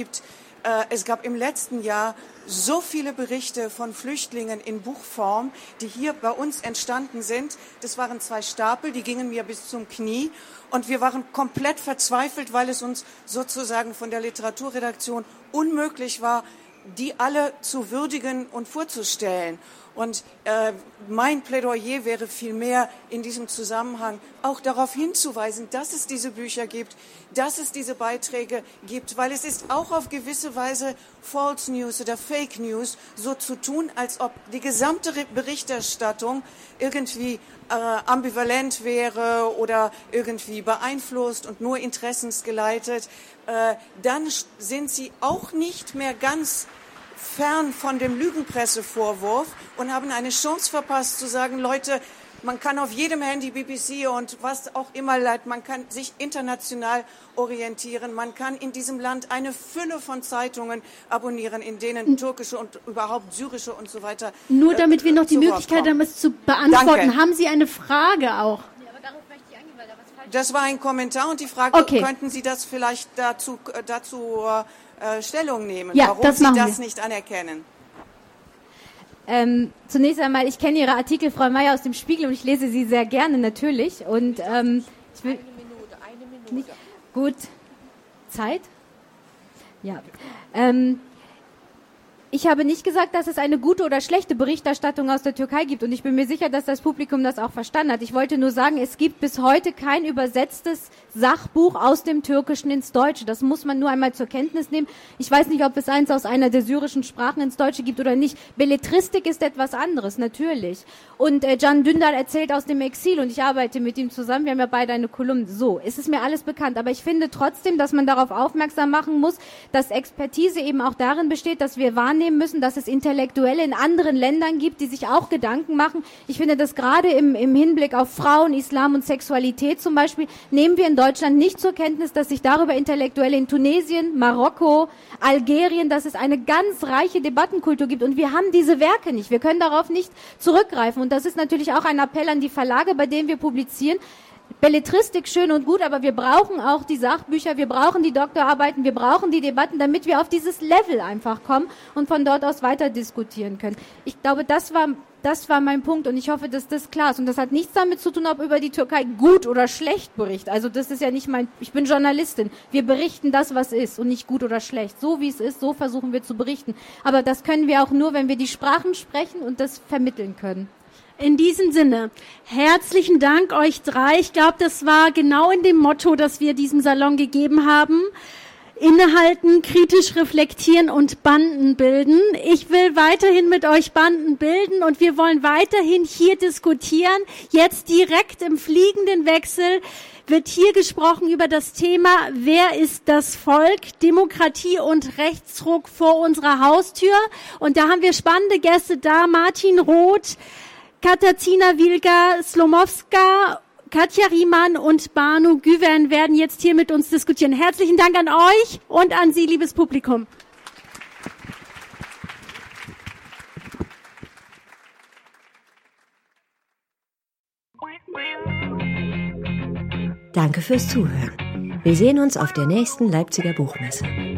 gab im letzten Jahr so viele Berichte von Flüchtlingen in Buchform, die hier bei uns entstanden sind. Das waren 2 Stapel, die gingen mir bis zum Knie. Und wir waren komplett verzweifelt, weil es uns sozusagen von der Literaturredaktion unmöglich war, die alle zu würdigen und vorzustellen. Und mein Plädoyer wäre vielmehr in diesem Zusammenhang auch darauf hinzuweisen, dass es diese Bücher gibt, dass es diese Beiträge gibt, weil es ist auch auf gewisse Weise False News oder Fake News, so zu tun, als ob die gesamte Berichterstattung irgendwie ambivalent wäre oder irgendwie beeinflusst und nur interessensgeleitet. Dann sind sie auch nicht mehr ganz fern von dem Lügenpressevorwurf und haben eine Chance verpasst zu sagen, Leute, man kann auf jedem Handy BBC und was auch immer leid, man kann sich international orientieren, man kann in diesem Land eine Fülle von Zeitungen abonnieren, in denen türkische und überhaupt syrische und so weiter. Nur damit wir noch die Möglichkeit haben, es zu beantworten. Danke. Haben Sie eine Frage auch? Das war ein Kommentar und die Frage, könnten Sie das vielleicht dazu Stellung nehmen, ja, warum Sie das nicht anerkennen? Zunächst einmal, ich kenne Ihre Artikel, Frau Meyer, aus dem Spiegel und ich lese sie sehr gerne natürlich. Und ich will eine Minute. Nicht, gut, Zeit? Ja. Ich habe nicht gesagt, dass es eine gute oder schlechte Berichterstattung aus der Türkei gibt und ich bin mir sicher, dass das Publikum das auch verstanden hat. Ich wollte nur sagen, es gibt bis heute kein übersetztes Sachbuch aus dem Türkischen ins Deutsche. Das muss man nur einmal zur Kenntnis nehmen. Ich weiß nicht, ob es eins aus einer der syrischen Sprachen ins Deutsche gibt oder nicht. Belletristik ist etwas anderes, natürlich. Und Can Dündar erzählt aus dem Exil und ich arbeite mit ihm zusammen. Wir haben ja beide eine Kolumne. So, es ist mir alles bekannt. Aber ich finde trotzdem, dass man darauf aufmerksam machen muss, dass Expertise eben auch darin besteht, dass wir wahrnehmen müssen, dass es Intellektuelle in anderen Ländern gibt, die sich auch Gedanken machen. Ich finde, dass gerade im Hinblick auf Frauen, Islam und Sexualität zum Beispiel, nehmen wir in Deutschland nicht zur Kenntnis, dass sich darüber Intellektuelle in Tunesien, Marokko, Algerien, dass es eine ganz reiche Debattenkultur gibt und wir haben diese Werke nicht. Wir können darauf nicht zurückgreifen und das ist natürlich auch ein Appell an die Verlage, bei denen wir publizieren. Belletristik schön und gut, aber wir brauchen auch die Sachbücher, wir brauchen die Doktorarbeiten, wir brauchen die Debatten, damit wir auf dieses Level einfach kommen und von dort aus weiter diskutieren können. Ich glaube, das war Das war mein Punkt und ich hoffe, dass das klar ist. Und das hat nichts damit zu tun, ob über die Türkei gut oder schlecht berichtet. Also das ist ja nicht ich bin Journalistin. Wir berichten das, was ist und nicht gut oder schlecht. So wie es ist, so versuchen wir zu berichten. Aber das können wir auch nur, wenn wir die Sprachen sprechen und das vermitteln können. In diesem Sinne, herzlichen Dank euch 3. Ich glaube, das war genau in dem Motto, das wir diesem Salon gegeben haben. Innehalten, kritisch reflektieren und Banden bilden. Ich will weiterhin mit euch Banden bilden und wir wollen weiterhin hier diskutieren. Jetzt direkt im fliegenden Wechsel wird hier gesprochen über das Thema, wer ist das Volk? Demokratie und Rechtsruck vor unserer Haustür. Und da haben wir spannende Gäste da. Martin Roth, Katarzyna Wilga-Slomowska, Katja Riemann und Banu Güven werden jetzt hier mit uns diskutieren. Herzlichen Dank an euch und an Sie, liebes Publikum. Danke fürs Zuhören. Wir sehen uns auf der nächsten Leipziger Buchmesse.